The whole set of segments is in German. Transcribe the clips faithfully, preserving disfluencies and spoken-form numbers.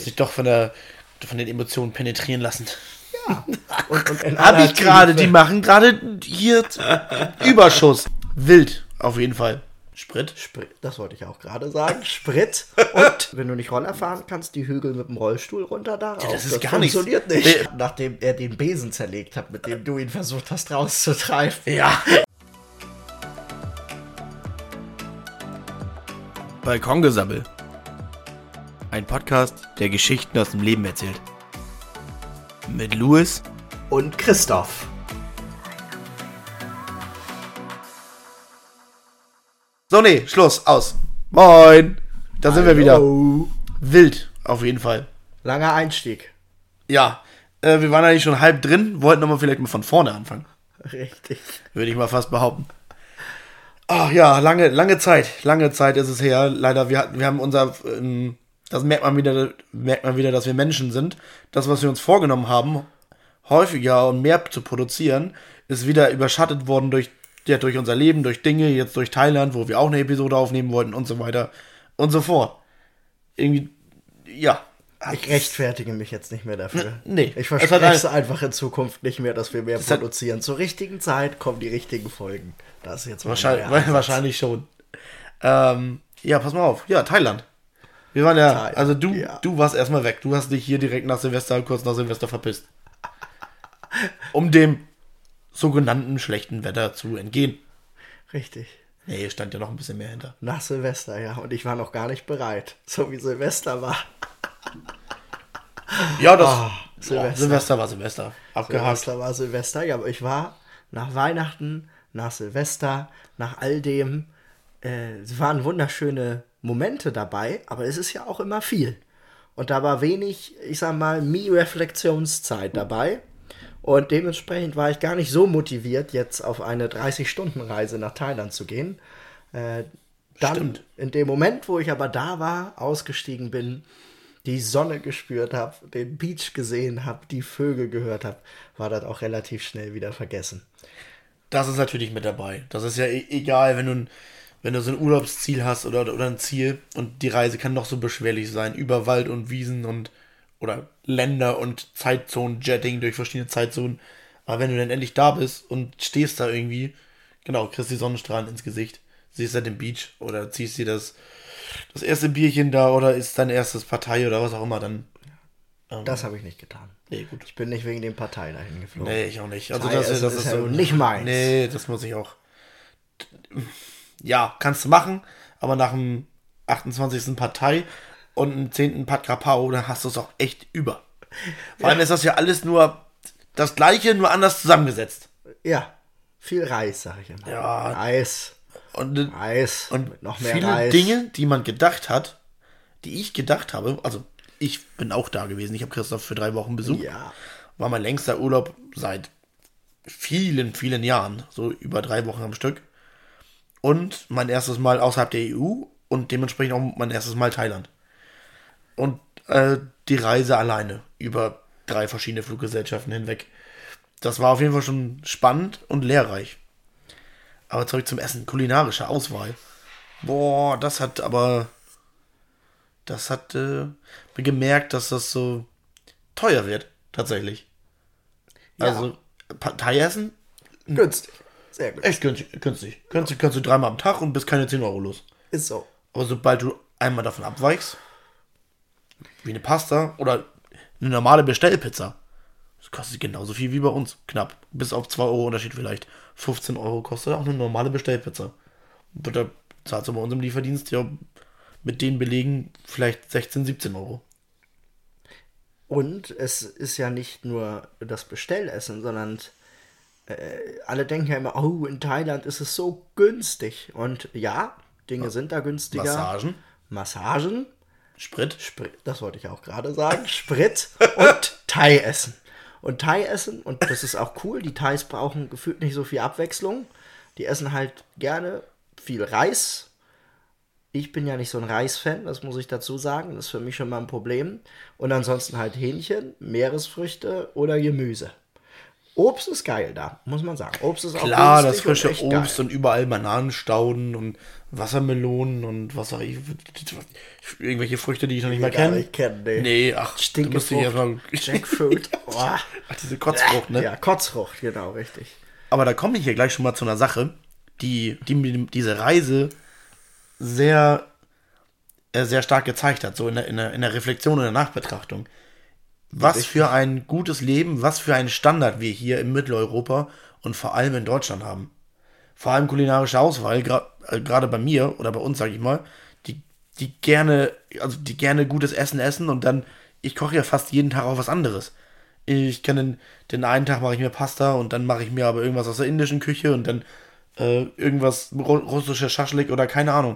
sich doch von der von den Emotionen penetrieren lassen. Ja. Und, und Hab ich gerade, die machen gerade hier Überschuss. Wild, auf jeden Fall. Sprit. Sprit, das wollte ich auch gerade sagen. Sprit. Und wenn du nicht Roller fahren kannst, die Hügel mit dem Rollstuhl runter da. Ja, das ist das gar funktioniert nichts. nicht. Nee. Nachdem er den Besen zerlegt hat, mit dem du ihn versucht hast rauszutreiben. Ja. Balkongesabbel. Ein Podcast, der Geschichten aus dem Leben erzählt. Mit Louis und Christoph. So, nee, Schluss, aus. Moin. Da sind Hallo. wir wieder. Wild, auf jeden Fall. Langer Einstieg. Ja, äh, wir waren eigentlich schon halb drin, wollten aber vielleicht mal von vorne anfangen. Richtig. Würde ich mal fast behaupten. Ach ja, lange, lange Zeit, lange Zeit ist es her. Leider, wir, wir haben unser, ähm, das merkt man wieder, merkt man wieder, dass wir Menschen sind. Das, was wir uns vorgenommen haben, häufiger und mehr zu produzieren, ist wieder überschattet worden durch, ja, durch unser Leben, durch Dinge, jetzt durch Thailand, wo wir auch eine Episode aufnehmen wollten und so weiter und so fort. Irgendwie, ja. Ich rechtfertige mich jetzt nicht mehr dafür. Nee. Ich verspreche es einfach in Zukunft nicht mehr, dass wir mehr produzieren. Zur richtigen Zeit kommen die richtigen Folgen. Das ist jetzt wahrscheinlich, wahrscheinlich schon. Ähm, ja, pass mal auf. Ja, Thailand. Wir waren ja, Thailand, also du, ja. du warst erstmal weg. Du hast dich hier direkt nach Silvester, kurz nach Silvester verpisst. Um dem sogenannten schlechten Wetter zu entgehen. Richtig. Nee, stand ja noch ein bisschen mehr hinter. Nach Silvester, ja. Und ich war noch gar nicht bereit. So wie Silvester war. Ja, das oh, Silvester. Oh, Silvester war Silvester. Abgehakt. Silvester war Silvester, ja, aber ich war nach Weihnachten, nach Silvester, nach all dem, äh, es waren wunderschöne Momente dabei, aber es ist ja auch immer viel. Und da war wenig, ich sag mal, Me-Reflexionszeit dabei. Und dementsprechend war ich gar nicht so motiviert, jetzt auf eine dreißig-Stunden-Reise nach Thailand zu gehen. Äh, dann, Stimmt. In dem Moment, wo ich aber da war, ausgestiegen bin, die Sonne gespürt habe, den Beach gesehen habe, die Vögel gehört habe, war das auch relativ schnell wieder vergessen. Das ist natürlich mit dabei. Das ist ja e- egal, wenn du, wenn du so ein Urlaubsziel hast oder, oder ein Ziel und die Reise kann doch so beschwerlich sein, über Wald und Wiesen und oder Länder und Zeitzonen-Jetting durch verschiedene Zeitzonen. Aber wenn du dann endlich da bist und stehst da irgendwie, genau, kriegst die Sonnenstrahlen ins Gesicht, siehst da den Beach oder ziehst dir das das erste Bierchen da oder ist dein erstes Partei oder was auch immer, dann... Ähm, das habe ich nicht getan. Nee, gut. Ich bin nicht wegen dem Partei dahin geflogen. Nee, ich auch nicht. Also Thai das, ist, das ist ist ja so nicht meins. Nee, das muss ich auch... Ja, kannst du machen, aber nach dem achtundzwanzigsten Partei und dem zehnten Pat Krapau, dann hast du es auch echt über. Vor allem ja. ist das ja alles nur das Gleiche, nur anders zusammengesetzt. Ja, viel Reis, sag ich immer. Ja. Reis. Und, Reis. Und noch mehr viele Reis. Dinge, die man gedacht hat, die ich gedacht habe, also ich bin auch da gewesen, ich habe Christoph für drei Wochen besucht. Ja. War mein längster Urlaub seit vielen, vielen Jahren, so über drei Wochen am Stück. Und mein erstes Mal außerhalb der E U und dementsprechend auch mein erstes Mal Thailand. Und äh, die Reise alleine über drei verschiedene Fluggesellschaften hinweg. Das war auf jeden Fall schon spannend und lehrreich. Aber zurück zum Essen. Kulinarische Auswahl. Boah, das hat aber... Das hat äh, gemerkt, dass das so teuer wird. Tatsächlich. Ja. Also, Thai-Essen? Günstig. Sehr günstig. Echt günstig. Günstig. Günstig kannst du dreimal am Tag und bist keine zehn Euro los. Ist so. Aber sobald du einmal davon abweichst, wie eine Pasta oder eine normale Bestellpizza, das kostet genauso viel wie bei uns. Knapp. Bis auf zwei Euro Unterschied vielleicht. fünfzehn Euro kostet auch eine normale Bestellpizza. Und da zahlst du bei uns im Lieferdienst ja mit den Belegen vielleicht sechzehn, siebzehn Euro. Und es ist ja nicht nur das Bestellessen, sondern äh, alle denken ja immer, oh, in Thailand ist es so günstig. Und ja, Dinge ja. sind da günstiger. Massagen. Massagen. Sprit. Sprit, das wollte ich auch gerade sagen. Sprit und Thai-Essen. Und Thai-Essen, und das ist auch cool, die Thais brauchen gefühlt nicht so viel Abwechslung. Die essen halt gerne viel Reis. Ich bin ja nicht so ein Reis-Fan, das muss ich dazu sagen. Das ist für mich schon mal ein Problem. Und ansonsten halt Hähnchen, Meeresfrüchte oder Gemüse. Obst ist geil da, muss man sagen. Obst ist auch Klar, das günstig und frische echt Obst geil. und überall Bananenstauden und Wassermelonen und was sag ich, irgendwelche Früchte, die ich noch nicht mal gar kenne. nicht kennen, nee. Nee, ach, da müsste ich Stinkefrucht, erstmal. Jackfruit. Oh. Ach, diese Kotzfrucht, ne? Ja, Kotzfrucht, genau, richtig. Aber da komme ich hier gleich schon mal zu einer Sache, die, die mir diese Reise sehr, äh, sehr stark gezeigt hat, so in der, in der, in der Reflexion und der Nachbetrachtung. Was für ein gutes Leben, was für einen Standard wir hier in Mitteleuropa und vor allem in Deutschland haben. Vor allem kulinarische Auswahl, gra- äh, gerade bei mir oder bei uns, sage ich mal, die, die gerne, also die gerne gutes Essen essen und dann, ich koche ja fast jeden Tag auch was anderes. Ich kann den, den einen Tag mache ich mir Pasta und dann mache ich mir aber irgendwas aus der indischen Küche und dann äh, irgendwas ru- russische Schaschlik oder keine Ahnung.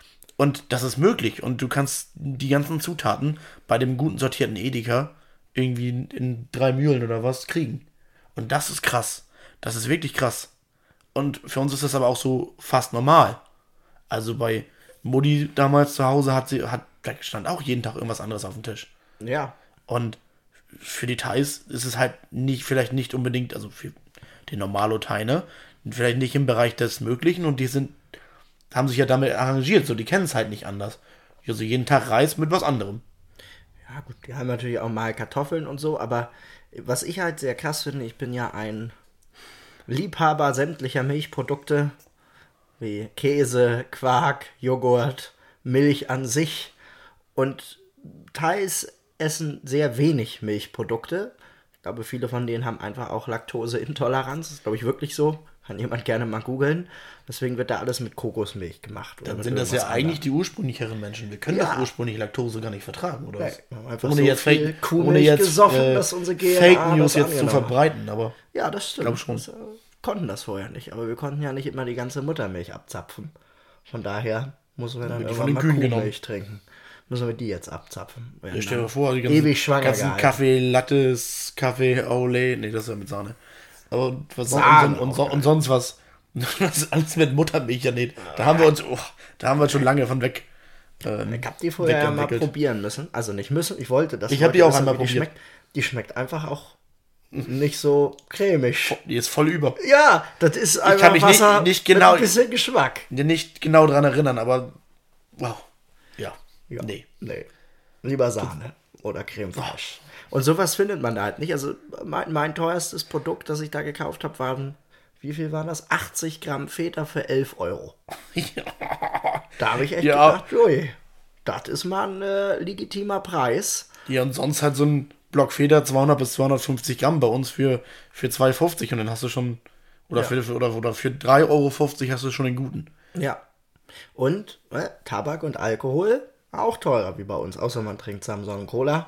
Und das ist möglich und du kannst die ganzen Zutaten bei dem guten sortierten Edeka irgendwie in, in drei Mühlen oder was kriegen. Und das ist krass. Das ist wirklich krass. Und für uns ist das aber auch so fast normal. Also bei Mutti damals zu Hause hat sie, hat, da stand auch jeden Tag irgendwas anderes auf dem Tisch. Ja, Und für die Thais ist es halt nicht, vielleicht nicht unbedingt, also für den Normalo-Thai, ne? Vielleicht nicht im Bereich des Möglichen und die sind, haben sich ja damit arrangiert, so die kennen es halt nicht anders. Also jeden Tag Reis mit was anderem. ja gut, die haben natürlich auch mal Kartoffeln und so, aber was ich halt sehr krass finde, ich bin ja ein Liebhaber sämtlicher Milchprodukte, wie Käse, Quark, Joghurt, Milch an sich. Und Thais essen sehr wenig Milchprodukte. Ich glaube, viele von denen haben einfach auch Laktoseintoleranz. Das ist, glaube ich, wirklich so. Kann jemand gerne mal googeln. Deswegen wird da alles mit Kokosmilch gemacht. Oder Dann mit sind das ja irgendwas eigentlich anderem. die ursprünglicheren Menschen. Wir können Ja. das ursprünglich Laktose gar nicht vertragen, oder was? wir haben einfach ohne so jetzt viel Fake, Kuhmilch ohne jetzt gesoffen, äh, dass unsere G N A Fake News das jetzt zu angenommen hat. verbreiten, aber Ja, das stimmt. Glaub schon. Das, äh, konnten das vorher nicht. Aber wir konnten ja nicht immer die ganze Muttermilch abzapfen. Von daher müssen wir dann die irgendwann von den mal Kühen Kuhmilch trinken. Müssen wir die jetzt abzapfen. Werden stell dir dann mal vor, die ganzen, ewig schwanger ganzen gehalten. Kaffee, Lattes, Kaffee, Olé, nee, das ist ja mit Sahne. Aber was son- Sahne und, son- und, auch son- und sonst was. Das ist alles mit Muttermilch, ja, nee. Da haben wir uns, oh, da haben wir uns schon lange von weg. Ähm, Ich hab die vorher ja mal wegentwickelt. probieren müssen. Also nicht müssen, ich wollte das. Ich hab wollte die auch wissen, einmal wie die probiert. schmeckt. Die schmeckt einfach auch nicht so cremig. Die ist voll über. Ja, das ist einfach kann mich nicht- Wasser nicht genau- mit ein bisschen Geschmack. Nicht genau dran erinnern, aber wow. Ja. Ja. Nee. Nee. Lieber Sahne oder Creme fraiche. Und sowas findet man da halt nicht. Also mein, mein teuerstes Produkt, das ich da gekauft habe, waren, wie viel waren das? achtzig Gramm Feta für elf Euro. Ja. Da habe ich echt Ja. gedacht, ui, das ist mal ein äh, legitimer Preis. Ja, und sonst halt so ein Block Feder zweihundert bis zweihundertfünfzig Gramm bei uns für, für zwei Euro fünfzig und dann hast du schon, oder, Ja. für, für, oder, oder für drei Euro fünfzig hast du schon den guten. Ja. Und äh, Tabak und Alkohol auch teurer wie bei uns, außer man trinkt Samsung Cola.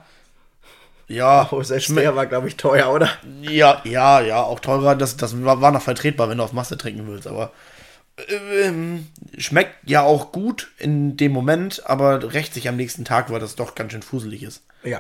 Ja, Oh, selbst schme- der war, glaube ich, teuer, oder? ja, ja, ja, auch teurer, das, das war, war noch vertretbar, wenn du auf Masse trinken willst, aber ähm, schmeckt ja auch gut in dem Moment, aber rächt sich am nächsten Tag, weil das doch ganz schön fuselig ist. Ja.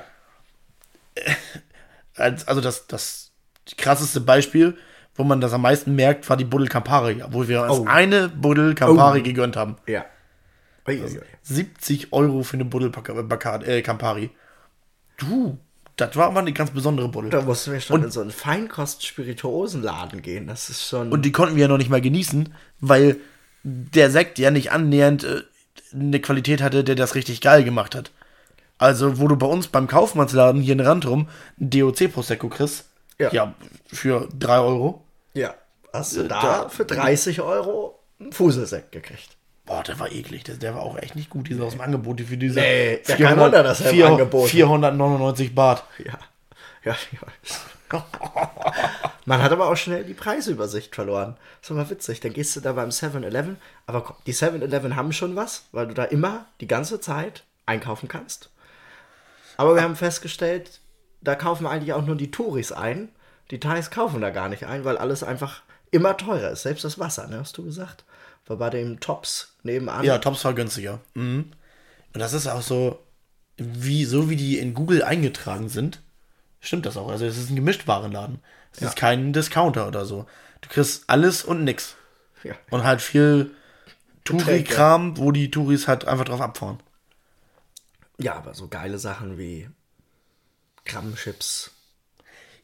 Als- Also das, das krasseste Beispiel, wo man das am meisten merkt, war die Buddel Campari, wo wir uns Oh. eine Buddel Campari Oh. gegönnt haben. Ja. Ui, ui, ui. siebzig Euro für eine Buddel Baca- Baca- äh, Campari. Du, das war aber eine ganz besondere Buddel. Da mussten wir schon Und- in so einen Feinkost-Spirituosenladen gehen. Das ist schon. Und die konnten wir ja noch nicht mal genießen, weil der Sekt ja nicht annähernd äh, eine Qualität hatte, der das richtig geil gemacht hat. Also, wo du bei uns beim Kaufmannsladen hier in Randrum ein D O C Prosecco kriegst, Ja. ja, für drei Euro. ja. Hast du da, da- für dreißig Euro einen Fuselsekt gekriegt? Boah, der war eklig. Der, der war auch echt nicht gut, dieser aus dem Angebot. Die für diese Nee, ja, kein Wunder, dass er im vier- Angebot ist. vierhundertneunundneunzig Baht. Ja. Ja, ja. Man hat aber auch schnell die Preisübersicht verloren. Das ist immer witzig. Dann gehst du da beim seven eleven. Aber komm, die seven eleven haben schon was, weil du da immer die ganze Zeit einkaufen kannst. Aber wir haben festgestellt, da kaufen eigentlich auch nur die Touris ein. Die Thais kaufen da gar nicht ein, weil alles einfach immer teurer ist. Selbst das Wasser, ne, hast du gesagt? War bei dem Tops nebenan. Ja, Tops war günstiger. Mhm. Und das ist auch so, wie, so wie die in Google eingetragen sind, stimmt das auch. Also es ist ein Gemischtwarenladen. Es Ja. ist kein Discounter oder so. Du kriegst alles und nix. Ja. Und halt viel Getränke. Touri-Kram, wo die Touris halt einfach drauf abfahren. Ja, aber so geile Sachen wie Krabbenchips.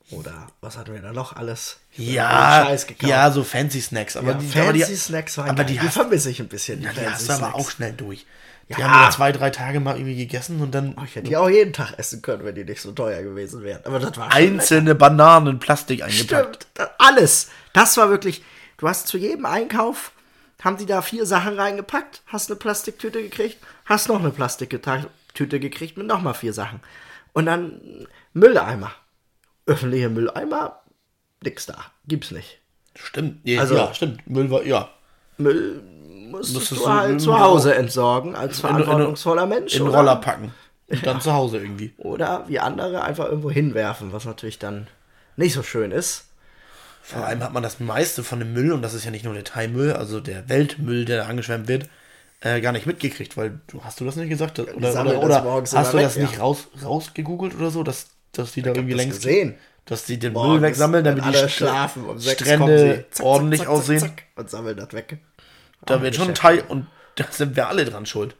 Oder was hatten wir da noch alles? Ja, Scheiß gekauft. ja, so fancy Snacks. Aber Ja, die, fancy aber die, Snacks waren aber geil. die Die, hast- vermisse ich ein bisschen. Die ja, die fancy hast du aber Snacks. auch schnell durch. Die Ja. haben wir zwei, drei Tage mal irgendwie gegessen und dann Oh, ich hätte die auch jeden Tag essen können, wenn die nicht so teuer gewesen wären. Aber das war schon einzelne Bananen in Plastik eingepackt. Stimmt, das- alles. Das war wirklich, du hast zu jedem Einkauf, haben die da vier Sachen reingepackt, hast eine Plastiktüte gekriegt, hast noch eine Plastiktüte gekriegt mit nochmal vier Sachen. Und dann Mülleimer. Öffentliche Mülleimer, nix da. Gibt's nicht. Stimmt, ja, Also- ja, stimmt. Müll war, ja. Müll musstest Musstest du du halt in- zu Hause entsorgen, als verantwortungsvoller Mensch. In den oder? Roller packen. Und dann zu Hause irgendwie. Oder wie andere einfach irgendwo hinwerfen, was natürlich dann nicht so schön ist. Vor allem hat man das meiste von dem Müll, und das ist ja nicht nur der Thai-Müll, also der Weltmüll, der da angeschwemmt wird, äh, gar nicht mitgekriegt, weil du hast du das nicht gesagt? Oder, oder, sammeln oder, das oder morgens hast du immer das weg, nicht ja. raus, rausgegoogelt oder so, dass, dass die da hab irgendwie das längst gesehen. dass die den Morgens, Müll wegsammeln, damit wenn die alle St- schlafen. Um sechs Strände kommen sie. Zack, ordentlich zack, zack, aussehen. Zack, zack, und sammeln das weg. Da Auch wird ein schon ein Geschäft. Thai, und da sind wir alle dran schuld.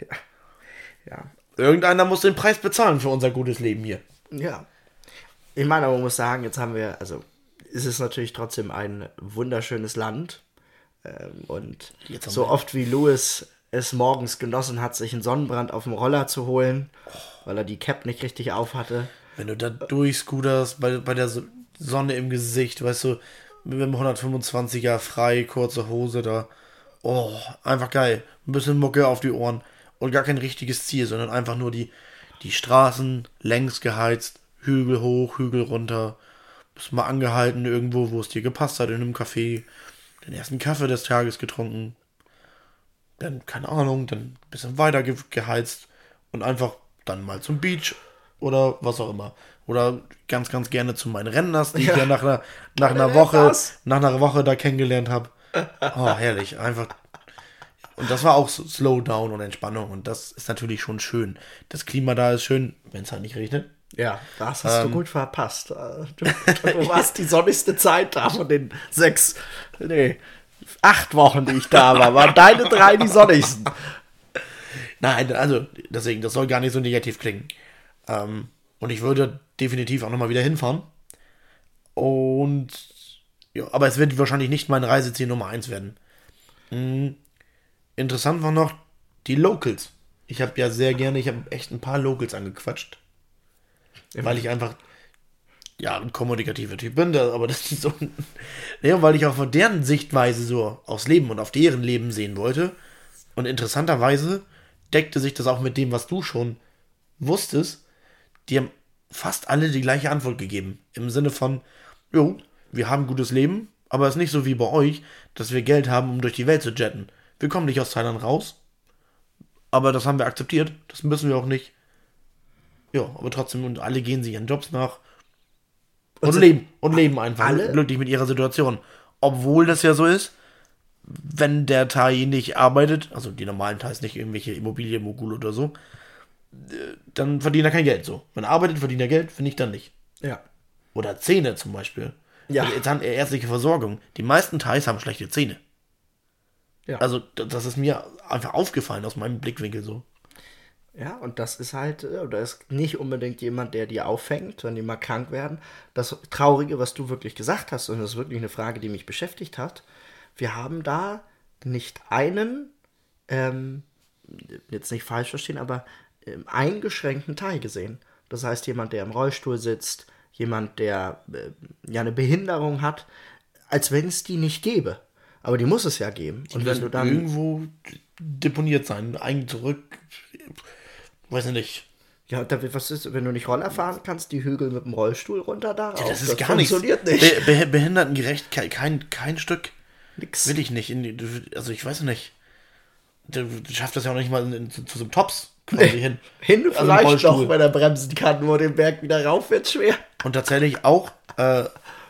Ja. Irgendeiner muss den Preis bezahlen für unser gutes Leben hier. Ja. Ich meine, aber man muss sagen, jetzt haben wir, also es ist natürlich trotzdem ein wunderschönes Land. Ähm, und Jetzt haben so wir- oft wie Louis es morgens genossen hat, sich einen Sonnenbrand auf dem Roller zu holen, weil er die Cap nicht richtig auf hatte. Wenn du da durchscooterst, bei, bei der So- Sonne im Gesicht, weißt du, mit dem hundertfünfundzwanziger frei, kurze Hose da. Oh, einfach geil. Ein bisschen Mucke auf die Ohren. Und gar kein richtiges Ziel, sondern einfach nur die, die Straßen längs geheizt, Hügel hoch, Hügel runter. Bist mal angehalten irgendwo, wo es dir gepasst hat, in einem Café. Den ersten Kaffee des Tages getrunken. Dann, keine Ahnung, dann ein bisschen weiter ge geheizt. Und einfach dann mal zum Beach oder was auch immer. Oder ganz, ganz gerne zu meinen Renners, die ich ja nach einer, nach einer Woche, Renners. nach einer Woche da kennengelernt habe. Oh, herrlich. Einfach. Und das war auch so Slowdown und Entspannung. Und das ist natürlich schon schön. Das Klima da ist schön, wenn es halt nicht regnet. Ja, das hast du gut verpasst. Äh, Du, du warst die sonnigste Zeit da von den sechs, nee, acht Wochen, die ich da war, waren deine drei die sonnigsten. Nein, also deswegen, das soll gar nicht so negativ klingen. Ähm, und ich würde definitiv auch nochmal wieder hinfahren. Und ja, aber es wird wahrscheinlich nicht mein Reiseziel Nummer eins werden. Mhm. Interessant war noch die Locals. Ich habe ja sehr gerne, ich habe echt ein paar Locals angequatscht. Weil ich einfach, ja, ein kommunikativer Typ bin, da- aber das ist so, ja, weil ich auch von deren Sichtweise so aufs Leben und auf deren Leben sehen wollte. Und interessanterweise deckte sich das auch mit dem, was du schon wusstest. Die haben fast alle die gleiche Antwort gegeben. Im Sinne von, jo, wir haben ein gutes Leben, aber es ist nicht so wie bei euch, dass wir Geld haben, um durch die Welt zu jetten. Wir kommen nicht aus Thailand raus, aber das haben wir akzeptiert. Das müssen wir auch nicht. Ja, aber trotzdem, und alle gehen sich ihren Jobs nach und, sind leben und leben einfach alle- glücklich mit ihrer Situation. Obwohl das ja so ist, wenn der Thai nicht arbeitet, also die normalen Thais, nicht irgendwelche Immobilienmogul oder so, äh, dann verdient er kein Geld so. Wenn er arbeitet, verdient er Geld, finde ich dann nicht. Ja. Oder Zähne zum Beispiel. Ja. Die Zahn- ärztliche Versorgung. Die meisten Thais haben schlechte Zähne. Ja. Also, d- das ist mir einfach aufgefallen aus meinem Blickwinkel so. Ja, und das ist halt, äh, da ist nicht unbedingt jemand, der die auffängt, wenn die mal krank werden. Das Traurige, was du wirklich gesagt hast, und das ist wirklich eine Frage, die mich beschäftigt hat, wir haben da nicht einen, ähm, jetzt nicht falsch verstehen, aber ähm, eingeschränkten Teil gesehen. Das heißt, jemand, der im Rollstuhl sitzt, jemand, der äh, ja eine Behinderung hat, als wenn es die nicht gäbe. Aber die muss es ja geben. Und wenn du dann irgendwo deponiert sein, eigentlich zurück, weiß ich nicht. Ja, da, was ist, wenn du nicht Roller fahren kannst, die Hügel mit dem Rollstuhl runter da rauf? Das ist gar nichts. funktioniert nicht. Be be behindertengerecht, kein, kein, kein Stück Nix. will ich nicht. In die, also ich weiß nicht. Du, du schaffst das ja auch nicht mal in, in, zu, zu so einem Tops quasi hin. Hin Also im vielleicht Rollstuhl. noch, wenn er bremsen kann, nur den Berg wieder rauf wird schwer. Und tatsächlich auch äh,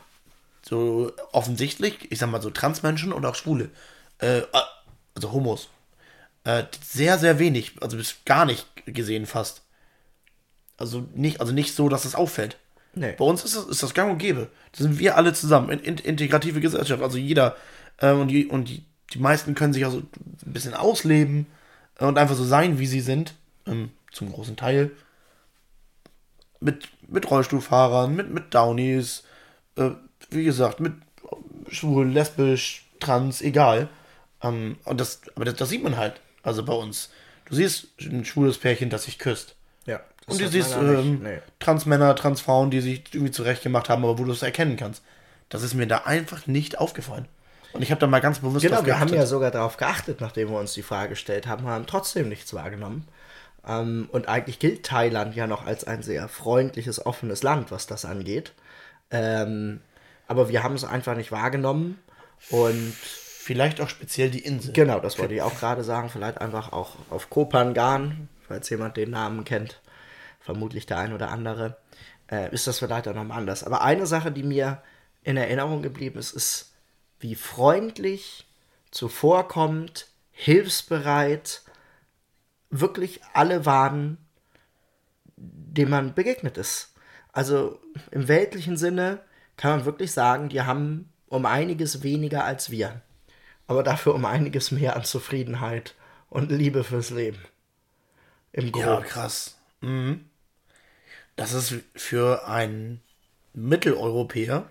so offensichtlich, ich sag mal so Transmenschen und auch Schwule, äh, also Homos, äh, sehr, sehr wenig, also bis gar nicht gesehen fast. Also nicht, also nicht so, dass es auffällt. Nee. Bei uns ist das, ist das gang und gäbe. Da sind wir alle zusammen, in, in, integrative Gesellschaft, also jeder, äh, und, die, und die, die meisten können sich auch so ein bisschen ausleben und einfach so sein, wie sie sind, ähm, zum großen Teil. mit, mit Rollstuhlfahrern, mit, mit Downies, äh, wie gesagt, mit schwul, lesbisch, trans, egal. Ähm, und das, aber das, das sieht man halt, also bei uns. Du siehst ein schwules Pärchen, das sich küsst. Ja. Und du siehst ähm, nee. Transmänner, Transfrauen, die sich irgendwie zurechtgemacht haben, aber wo du es erkennen kannst. Das ist mir da einfach nicht aufgefallen. Und ich habe da mal ganz bewusst genau, drauf wir geachtet. haben ja sogar darauf geachtet, nachdem wir uns die Frage gestellt haben, haben trotzdem nichts wahrgenommen. Ähm, und eigentlich gilt Thailand ja noch als ein sehr freundliches, offenes Land, was das angeht. Ähm, aber wir haben es einfach nicht wahrgenommen. Und vielleicht auch speziell die Insel. Genau, das wollte ich auch gerade sagen. Vielleicht einfach auch auf Koh Phangan, falls jemand den Namen kennt. Vermutlich der ein oder andere. Äh, ist das vielleicht auch nochmal anders. Aber eine Sache, die mir in Erinnerung geblieben ist, ist, wie freundlich, zuvorkommend, hilfsbereit wirklich alle waren, denen man begegnet ist. Also im weltlichen Sinne kann man wirklich sagen, die haben um einiges weniger als wir. Aber dafür um einiges mehr an Zufriedenheit und Liebe fürs Leben. Im Groben. Ja, krass. Mhm. Das ist für einen Mitteleuropäer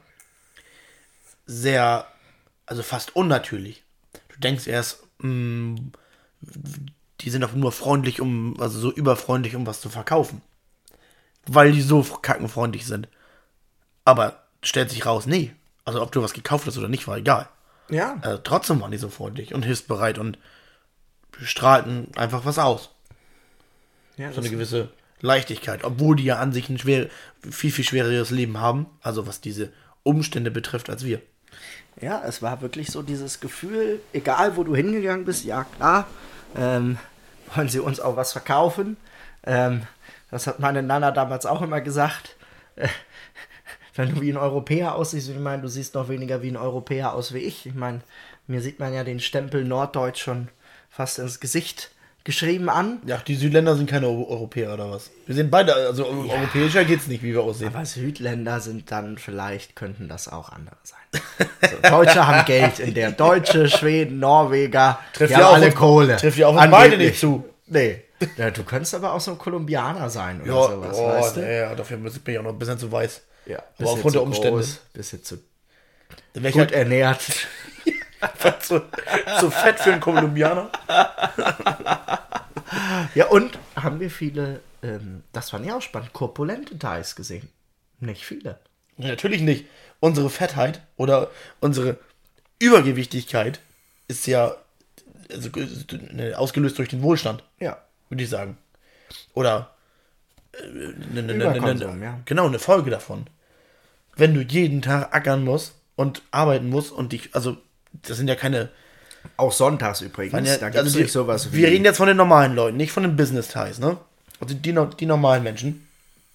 sehr, also fast unnatürlich. Du denkst erst, mh, die sind doch nur freundlich, um, also so überfreundlich, um was zu verkaufen. Weil die so kackenfreundlich sind. Aber stellt sich raus, nee. Also ob du was gekauft hast oder nicht, war egal. Ja. Also trotzdem waren die so freundlich und hilfsbereit und strahlten einfach was aus. Ja, so eine gewisse Leichtigkeit. Obwohl die ja an sich ein schwer, viel, viel schwereres Leben haben. Also was diese Umstände betrifft als wir. Ja, es war wirklich so dieses Gefühl, egal wo du hingegangen bist, ja klar, ähm, wollen sie uns auch was verkaufen. Ähm, das hat meine Nana damals auch immer gesagt. Äh, wenn du wie ein Europäer aussiehst, ich meine, du siehst noch weniger wie ein Europäer aus wie ich. Ich meine, mir sieht man ja den Stempel Norddeutsch schon fast ins Gesicht geschrieben an. Ja, die Südländer sind keine Europäer oder was? Wir sind beide, also ja. Europäischer geht's nicht, wie wir aussehen. Aber Südländer sind dann vielleicht, könnten das auch andere sein. So, Deutsche haben Geld in der. Deutsche, Schweden, Norweger, trifft die haben alle auf, Kohle. Trifft ja auch beide nicht zu. Nee. Ja, du könntest aber auch so ein Kolumbianer sein oder ja, sowas, oh, weißt du? Nee, ja, dafür bin ich auch noch ein bisschen zu weiß. Ja, aber aufgrund der Umstände. Groß, bisschen zu gut halt ernährt. zu, zu fett für einen Kolumbianer. Ja, und haben wir viele, ähm, das fand ich auch spannend, korpulente Thais gesehen? Nicht viele. Ja, natürlich nicht. Unsere Fettheit oder unsere Übergewichtigkeit ist ja also, ausgelöst durch den Wohlstand. Ja. Würde ich sagen. Oder äh, ne, ne, Überkonsum, ne, ja. Genau, eine Folge davon. Wenn du jeden Tag ackern musst und arbeiten musst und dich, also das sind ja keine... Auch sonntags übrigens, ja, da gibt es also nicht sowas wie... Wir reden jetzt von den normalen Leuten, nicht von den Business-Ties, ne? Also die, die normalen Menschen,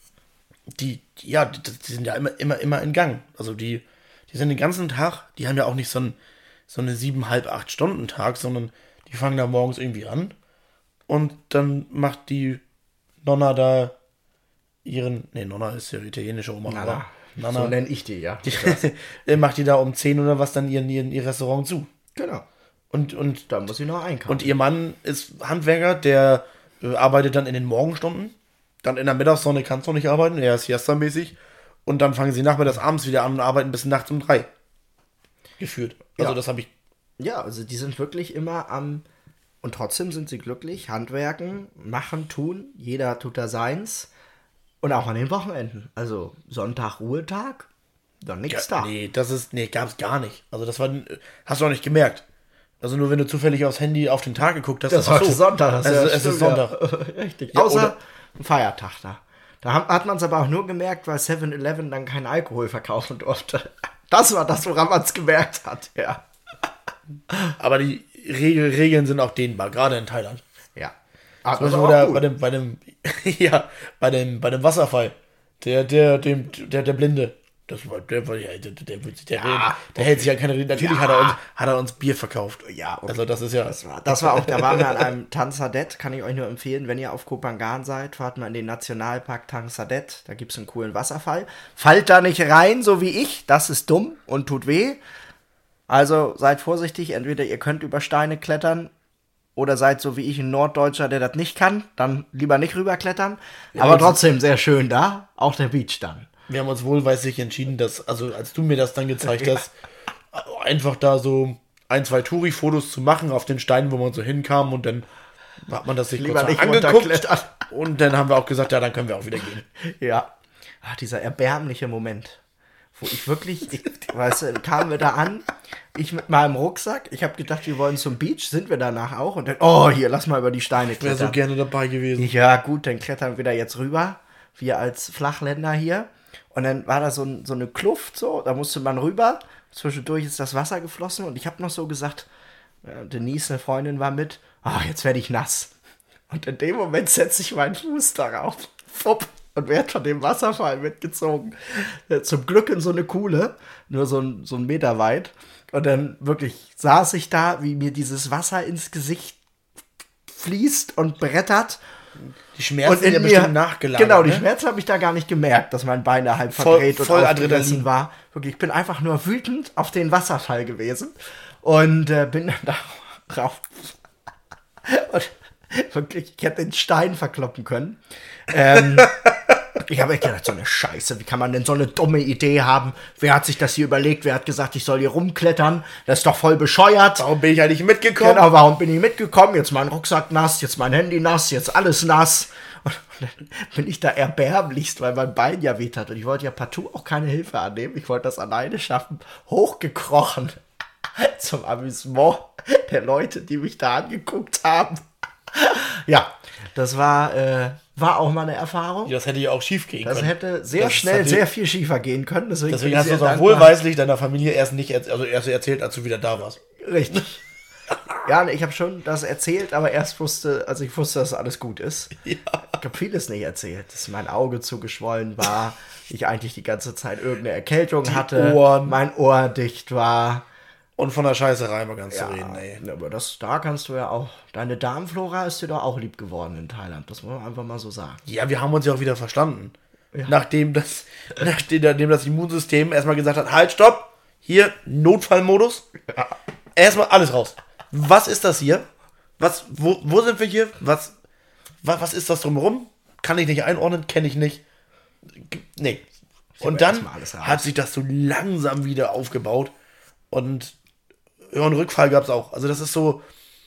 die, ja, die, die sind ja immer, immer, immer in Gang. Also die, die sind den ganzen Tag, die haben ja auch nicht so, ein, so eine sieben, halb, acht Stunden Tag, sondern die fangen da morgens irgendwie an und dann macht die Nonna da ihren, nee, Nonna ist ja italienische Oma, Nana. aber Nana, So nenne ich die, ja. Die, macht die da um zehn oder was dann ihren, ihren, ihr Restaurant zu. Genau. Und, und da muss ich noch einkaufen. Und ihr Mann ist Handwerker, der äh, arbeitet dann in den Morgenstunden. Dann in der Mittagssonne kannst du nicht arbeiten, er ist Siesta-mäßig. Und dann fangen sie nachmittags abends wieder an und arbeiten bis nachts um drei. Geführt. Also ja. das habe ich... Ja, also die sind wirklich immer am... Und trotzdem sind sie glücklich, handwerken, machen, tun. Jeder tut da seins. Und auch an den Wochenenden. Also Sonntag, Ruhetag, dann nichts ja, da. Nee, das ist... Nee, gab's gar nicht. Also das war... Hast du auch nicht gemerkt. Also nur wenn du zufällig aufs Handy auf den Tag geguckt hast. Das war so. Sonntag. Das es, ja, es ist Sonntag. Ja. Richtig. Ja, Außer ein Feiertag da. Da hat man es aber auch nur gemerkt, weil seven eleven dann keinen Alkohol verkaufen durfte. Das war das, woran man es gemerkt hat, ja. Aber die Regel, Regeln sind auch dehnbar, gerade in Thailand. Ja. Aber so der, bei dem, bei dem, ja, bei dem, bei dem Wasserfall. Der, der, dem, der, der Blinde. Das war, der, war, ja, der, der, der, der, ja, der hält sich ja keine Rede. Natürlich ja. hat, er uns, hat er uns Bier verkauft. Ja, okay. Also das ist ja... Das war, das war auch, da waren wir an einem Tansadet, kann ich euch nur empfehlen, wenn ihr auf Koh Phangan seid, fahrt mal in den Nationalpark Tansadet, da gibt es einen coolen Wasserfall. Fallt da nicht rein, so wie ich, das ist dumm und tut weh. Also seid vorsichtig, entweder ihr könnt über Steine klettern oder seid so wie ich ein Norddeutscher, der das nicht kann, dann lieber nicht rüberklettern. Ja, aber also- trotzdem sehr schön da, auch der Beach dann. Wir haben uns wohlweislich entschieden, dass, also als du mir das dann gezeigt hast, einfach da so ein, zwei Touri-Fotos zu machen auf den Steinen, wo man so hinkam und dann hat man das sich Lieber kurz nicht angeguckt runterklettern. und dann haben wir auch gesagt, ja, dann können wir auch wieder gehen. Ja. Ach, dieser erbärmliche Moment, wo ich wirklich, ich, weißt du, kamen wir da an, ich mit meinem Rucksack, ich habe gedacht, wir wollen zum Beach, sind wir danach auch und dann, oh, hier, lass mal über die Steine Ich wäre klettern. so gerne dabei gewesen. Ja, gut, dann klettern wir da jetzt rüber, wir als Flachländer hier. Und dann war da so, ein, so eine Kluft, so, da musste man rüber. Zwischendurch ist das Wasser geflossen und ich habe noch so gesagt, äh, Denise, eine Freundin, war mit, ah, jetzt werde ich nass. Und in dem Moment setze ich meinen Fuß darauf, fupp, und werde von dem Wasserfall mitgezogen. Äh, zum Glück in so eine Kuhle, nur so ein, so ein Meter weit. Und dann wirklich saß ich da, wie mir dieses Wasser ins Gesicht fließt und brettert. Die Schmerzen Und in sind ja mir, bestimmt nachgelagert. genau, die ne? Schmerzen habe ich da gar nicht gemerkt, dass mein Bein da halb Voll- verdreht voll und aufgerissen Adrenalin. war. Wirklich, ich bin einfach nur wütend auf den Wasserfall gewesen und äh, bin dann da rauf. Und wirklich, ich hätte den Stein verkloppen können. Ähm, ich habe echt gedacht, so eine Scheiße, wie kann man denn so eine dumme Idee haben? Wer hat sich das hier überlegt? Wer hat gesagt, ich soll hier rumklettern? Das ist doch voll bescheuert. Warum bin ich eigentlich mitgekommen? Genau, warum bin ich mitgekommen? Jetzt mein Rucksack nass, jetzt mein Handy nass, jetzt alles nass. Und dann bin ich da erbärmlichst, weil mein Bein ja weht hat. Und ich wollte ja partout auch keine Hilfe annehmen. Ich wollte das alleine schaffen. Hochgekrochen. Zum Amüsement der Leute, die mich da angeguckt haben. Ja, das war, äh, war auch mal eine Erfahrung. Das hätte ja auch schief gehen Das können. hätte sehr Das schnell hätte- sehr viel schiefer gehen können. Deswegen, Deswegen bin hast ich du es sehr auch dankbar. wohlweislich deiner Familie erst nicht, erz- also erst erzählt, als du wieder da warst. Richtig. Ja, ich habe schon das erzählt, aber erst wusste, also ich wusste, dass alles gut ist. Ja. Ich habe vieles nicht erzählt, dass mein Auge zugeschwollen war, ich eigentlich die ganze Zeit irgendeine Erkältung hatte, Ohren. mein Ohr dicht war. Und von der Scheißerei mal ganz Ja, zu reden, ey. aber das, da kannst du ja auch, deine Darmflora ist dir doch auch lieb geworden in Thailand, das muss man einfach mal so sagen. Ja, wir haben uns ja auch wieder verstanden. Ja. Nachdem, das, nachdem, nachdem das Immunsystem erstmal gesagt hat, halt, stopp, hier, Notfallmodus. Erstmal alles raus. Was ist das hier? Was, wo, wo sind wir hier? Was, was, was ist das drumherum? Kann ich nicht einordnen, kenne ich nicht. G- Nee. Und dann erstmal alles raus. hat sich das so langsam wieder aufgebaut. Und ja, einen Rückfall gab es auch. Also das ist so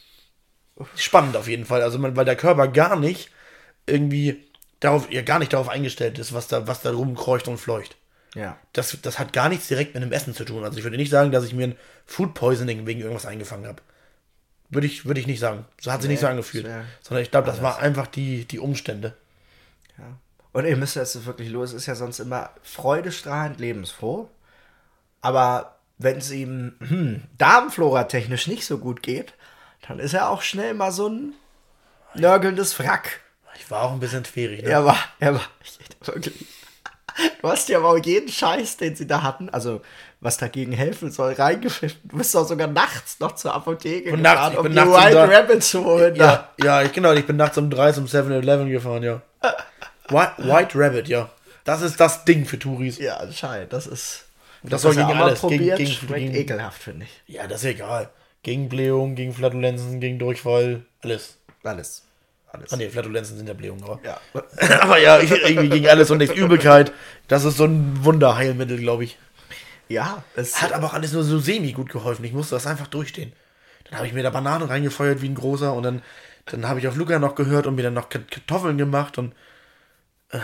spannend auf jeden Fall. Also man, weil der Körper gar nicht irgendwie darauf, ja gar nicht darauf eingestellt ist, was da, was da rumkreucht und fleucht. Ja. Das, das hat gar nichts direkt mit dem Essen zu tun. Also ich würde nicht sagen, dass ich mir ein Food Poisoning wegen irgendwas eingefangen habe. Würde ich, würde ich nicht sagen. So hat sich Nee, nicht so angefühlt. das wär Sondern ich glaube, das war einfach die, die Umstände. Ja. Und ihr müsst jetzt wirklich los, ist ja sonst immer freudestrahlend, lebensfroh. Aber wenn es ihm hm, darmflora-technisch nicht so gut geht, dann ist er auch schnell mal so ein nörgelndes Wrack. Ich war auch ein bisschen fährig. Ne? Er war, er war wirklich. Du hast ja aber auch jeden Scheiß, den sie da hatten, also was dagegen helfen soll, reingepfiffen. Du bist doch sogar nachts noch zur Apotheke Und nachts, gefahren, ich um bin die nachts um Wild da- Rabbit zu holen. Ja, ja, ich genau. Ich bin nachts um drei zum seven eleven gefahren, ja. White, White Rabbit, ja. Das ist das Ding für Touris. Ja, anscheinend. Das ist. Das soll hast du gegen auch mal alles. Gegen, probiert. gegen, Schmeckt gegen, ekelhaft, finde ich. Ja, das ist egal. Gegen Blähung, gegen Flatulenzen, gegen Durchfall, alles. Alles. Alles. Ah ne, Flatulenzen sind ja Blähungen, aber. Ja. aber ja, ich, irgendwie gegen alles und nichts. Übelkeit, das ist so ein Wunderheilmittel, glaube ich. Ja, es Hat aber auch alles nur so semi gut geholfen. Ich musste das einfach durchstehen. Dann habe ich mir da Bananen reingefeuert wie ein großer und dann, dann habe ich auf Luca noch gehört und mir dann noch Kartoffeln gemacht und. Äh.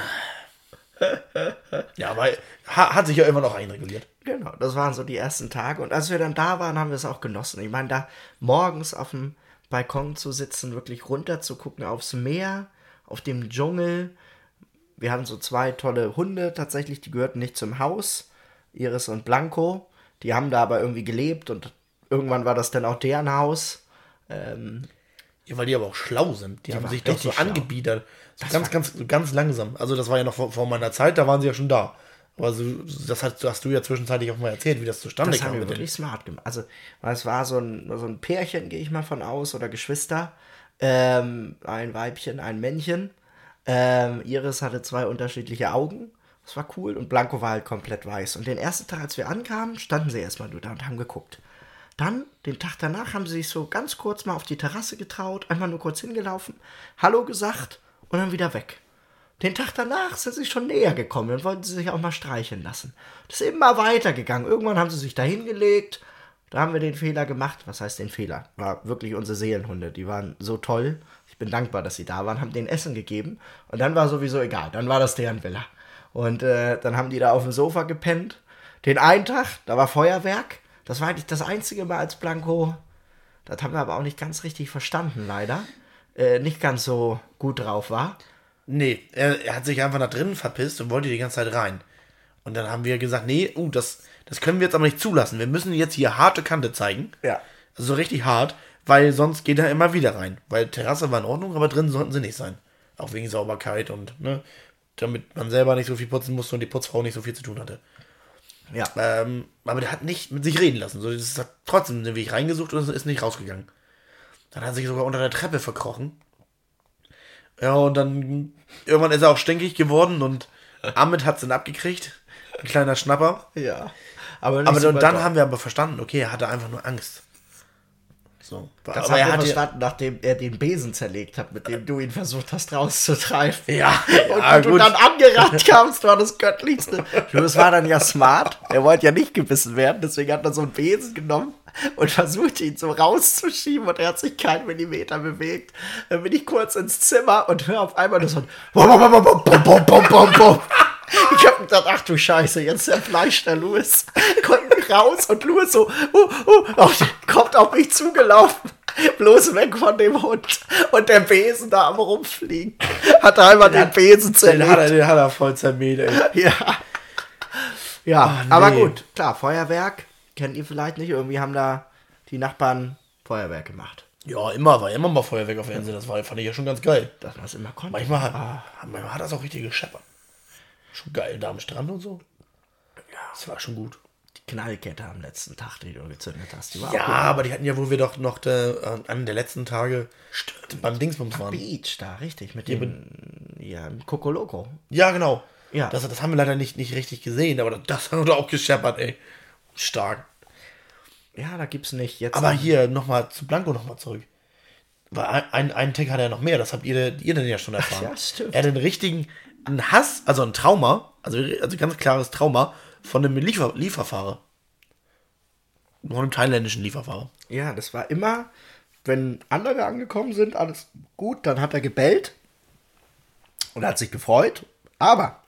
Ja, aber ha, hat sich ja immer noch einreguliert. Genau, das waren so die ersten Tage. Und als wir dann da waren, haben wir es auch genossen. Ich meine, da morgens auf dem Balkon zu sitzen, wirklich runter zu gucken aufs Meer, auf dem Dschungel. Wir hatten so zwei tolle Hunde tatsächlich, die gehörten nicht zum Haus. Iris und Blanco. Die haben da aber irgendwie gelebt und irgendwann war das dann auch deren Haus. Ähm, Ja, weil die aber auch schlau sind. Die, haben waren sich doch so richtig schlau. angebiedert. So ganz, ganz, ganz langsam. Also das war ja noch vor, vor meiner Zeit, da waren sie ja schon da. Aber so, das hast, hast du ja zwischenzeitlich auch mal erzählt, wie das zustande Das kam. haben wir mit wirklich smart gemacht. Also, weil es war so ein, so ein Pärchen, gehe ich mal von aus, oder Geschwister. Ähm, ein Weibchen, ein Männchen. Ähm, Iris hatte zwei unterschiedliche Augen. Das war cool. Und Blanco war halt komplett weiß. Und den ersten Tag, als wir ankamen, standen sie erstmal nur da und haben geguckt. Dann, den Tag danach, haben sie sich so ganz kurz mal auf die Terrasse getraut, einfach nur kurz hingelaufen, Hallo gesagt und dann wieder weg. Den Tag danach sind sie schon näher gekommen, dann wollten sie sich auch mal streicheln lassen. Das ist immer weitergegangen. Irgendwann haben sie sich da hingelegt, da haben wir den Fehler gemacht. Was heißt den Fehler? War wirklich unsere Seelenhunde, die waren so toll. Ich bin dankbar, dass sie da waren, haben denen Essen gegeben und dann war sowieso egal, dann war das deren Villa. Und äh, dann haben die da auf dem Sofa gepennt. Den einen Tag, da war Feuerwerk. Das war eigentlich das einzige Mal, als Blanco, das haben wir aber auch nicht ganz richtig verstanden, leider, äh, nicht ganz so gut drauf war. Nee, er, er hat sich einfach nach drinnen verpisst und wollte die ganze Zeit rein. Und dann haben wir gesagt, nee, uh, das, das können wir jetzt aber nicht zulassen. Wir müssen jetzt hier harte Kante zeigen. Ja. Also so richtig hart, weil sonst geht er immer wieder rein. Weil Terrasse war in Ordnung, aber drinnen sollten sie nicht sein. Auch wegen Sauberkeit und, ne, damit man selber nicht so viel putzen musste und die Putzfrau nicht so viel zu tun hatte. Ja. Ähm, aber der hat nicht mit sich reden lassen. So, das hat trotzdem den Weg reingesucht und ist nicht rausgegangen. Dann hat er sich sogar unter der Treppe verkrochen. Ja, und dann irgendwann ist er auch stinkig geworden und Ahmed hat es dann abgekriegt. Ein kleiner Schnapper. Ja. Aber, nicht aber so und dann weit haben wir aber verstanden, okay, er hatte einfach nur Angst. So. Das aber haben er wir hatte, verstanden, nachdem er den Besen zerlegt hat, mit dem du ihn versucht hast rauszutreiben. Ja, Und ja, du gut. dann angerannt kamst, war das Göttlichste. Das war dann ja smart. Er wollte ja nicht gebissen werden, deswegen hat er so einen Besen genommen und versucht, ihn so rauszuschieben und er hat sich keinen Millimeter bewegt. Dann bin ich kurz ins Zimmer und höre auf einmal das so ein Ich hab gedacht, ach du Scheiße, jetzt zerfleischt der Louis. Kommt raus und Louis so, uh, uh, auf, kommt auf mich zugelaufen. Bloß weg von dem Hund. Und der Besen da am Rumfliegen. Hat er einmal den, den Besen zerlegt. Den hat er, den hat er voll zermäht, ey. Ja. Ja, oh, nee. Aber gut, klar, Feuerwerk, kennt ihr vielleicht nicht. Irgendwie haben da die Nachbarn Feuerwerk gemacht. Ja, immer, war immer mal Feuerwerk auf Fernsehen. Das war, fand ich ja schon ganz geil. Dass man es immer konnte. Manchmal hat, ah. manchmal hat das auch richtig gescheppert. Schon geil, da am Strand und so. Ja, das war schon gut. Die Knallkette am letzten Tag, die du gezündet hast, die war ja, auch gut. Aber die hatten ja, wo wir doch noch de, an der letzten Tage Stimmt. beim Dingsbums waren. Beach, da, richtig, mit dem, ja, im Kokoloko. Ja, genau. Ja. Das, das haben wir leider nicht, nicht richtig gesehen, aber das haben wir auch gescheppert, ey. Stark. Ja, da gibt's nicht jetzt. Aber hier, nochmal zu Blanco nochmal zurück. Weil ein, ein, einen Tag hat er noch mehr, das habt ihr, ihr denn ja schon erfahren. Ja, stimmt. Er hat einen richtigen einen Hass, also ein Trauma, also, also ganz klares Trauma von einem Liefer, Lieferfahrer. Von einem thailändischen Lieferfahrer. Ja, das war immer, wenn andere angekommen sind, alles gut, dann hat er gebellt und hat sich gefreut. Aber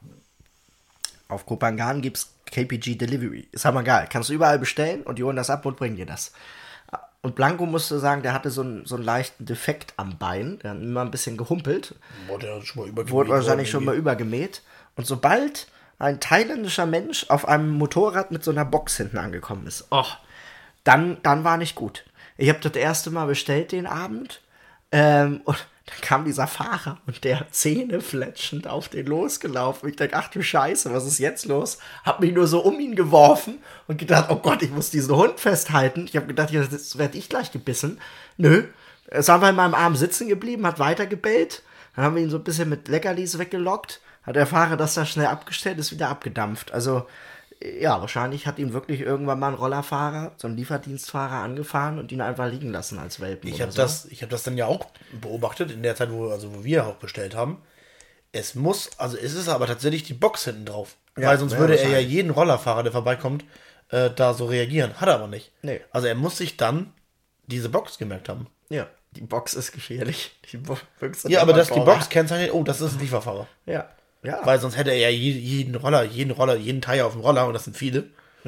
auf Kopangan gibt's K P G Delivery. Ist aber geil. Kannst du überall bestellen und die holen das ab und bringen dir das. Und Blanco musste sagen, der hatte so einen, so einen leichten Defekt am Bein. Der hat immer ein bisschen gehumpelt. Wurde ja schon mal übergemäht. Wurde wahrscheinlich schon mal übergemäht. Und sobald ein thailändischer Mensch auf einem Motorrad mit so einer Box hinten angekommen ist, oh, dann, dann war nicht gut. Ich habe das erste Mal bestellt den Abend ähm, und dann kam dieser Fahrer und der zähnefletschend auf den losgelaufen. Ich dachte, ach du Scheiße, was ist jetzt los? Hab mich nur so um ihn geworfen und gedacht, oh Gott, ich muss diesen Hund festhalten. Ich habe gedacht, jetzt werde ich gleich gebissen. Nö, es war in meinem Arm sitzen geblieben, hat weiter gebellt. Dann haben wir ihn so ein bisschen mit Leckerlis weggelockt. Hat der Fahrer das da schnell abgestellt, ist wieder abgedampft. Also, ja, wahrscheinlich hat ihn wirklich irgendwann mal ein Rollerfahrer, so ein Lieferdienstfahrer angefahren und ihn einfach liegen lassen als Welpen. Ich oder habe so. das, ich hab das dann ja auch beobachtet, in der Zeit, wo, also wo wir auch bestellt haben. Es muss, also es ist aber tatsächlich die Box hinten drauf. Ja, weil sonst ja, würde er ja wahrscheinlich. jeden Rollerfahrer, der vorbeikommt, äh, da so reagieren. Hat er aber nicht. Nee. Also er muss sich dann diese Box gemerkt haben. Ja, die Box ist gefährlich. Die Bo- Box Ja, aber dass die Motorrad. Box kennzeichnet, oh, das ist ein Lieferfahrer. Ja, ja. Weil sonst hätte er ja je- jeden Roller, jeden Roller, jeden Teil auf dem Roller, und das sind viele,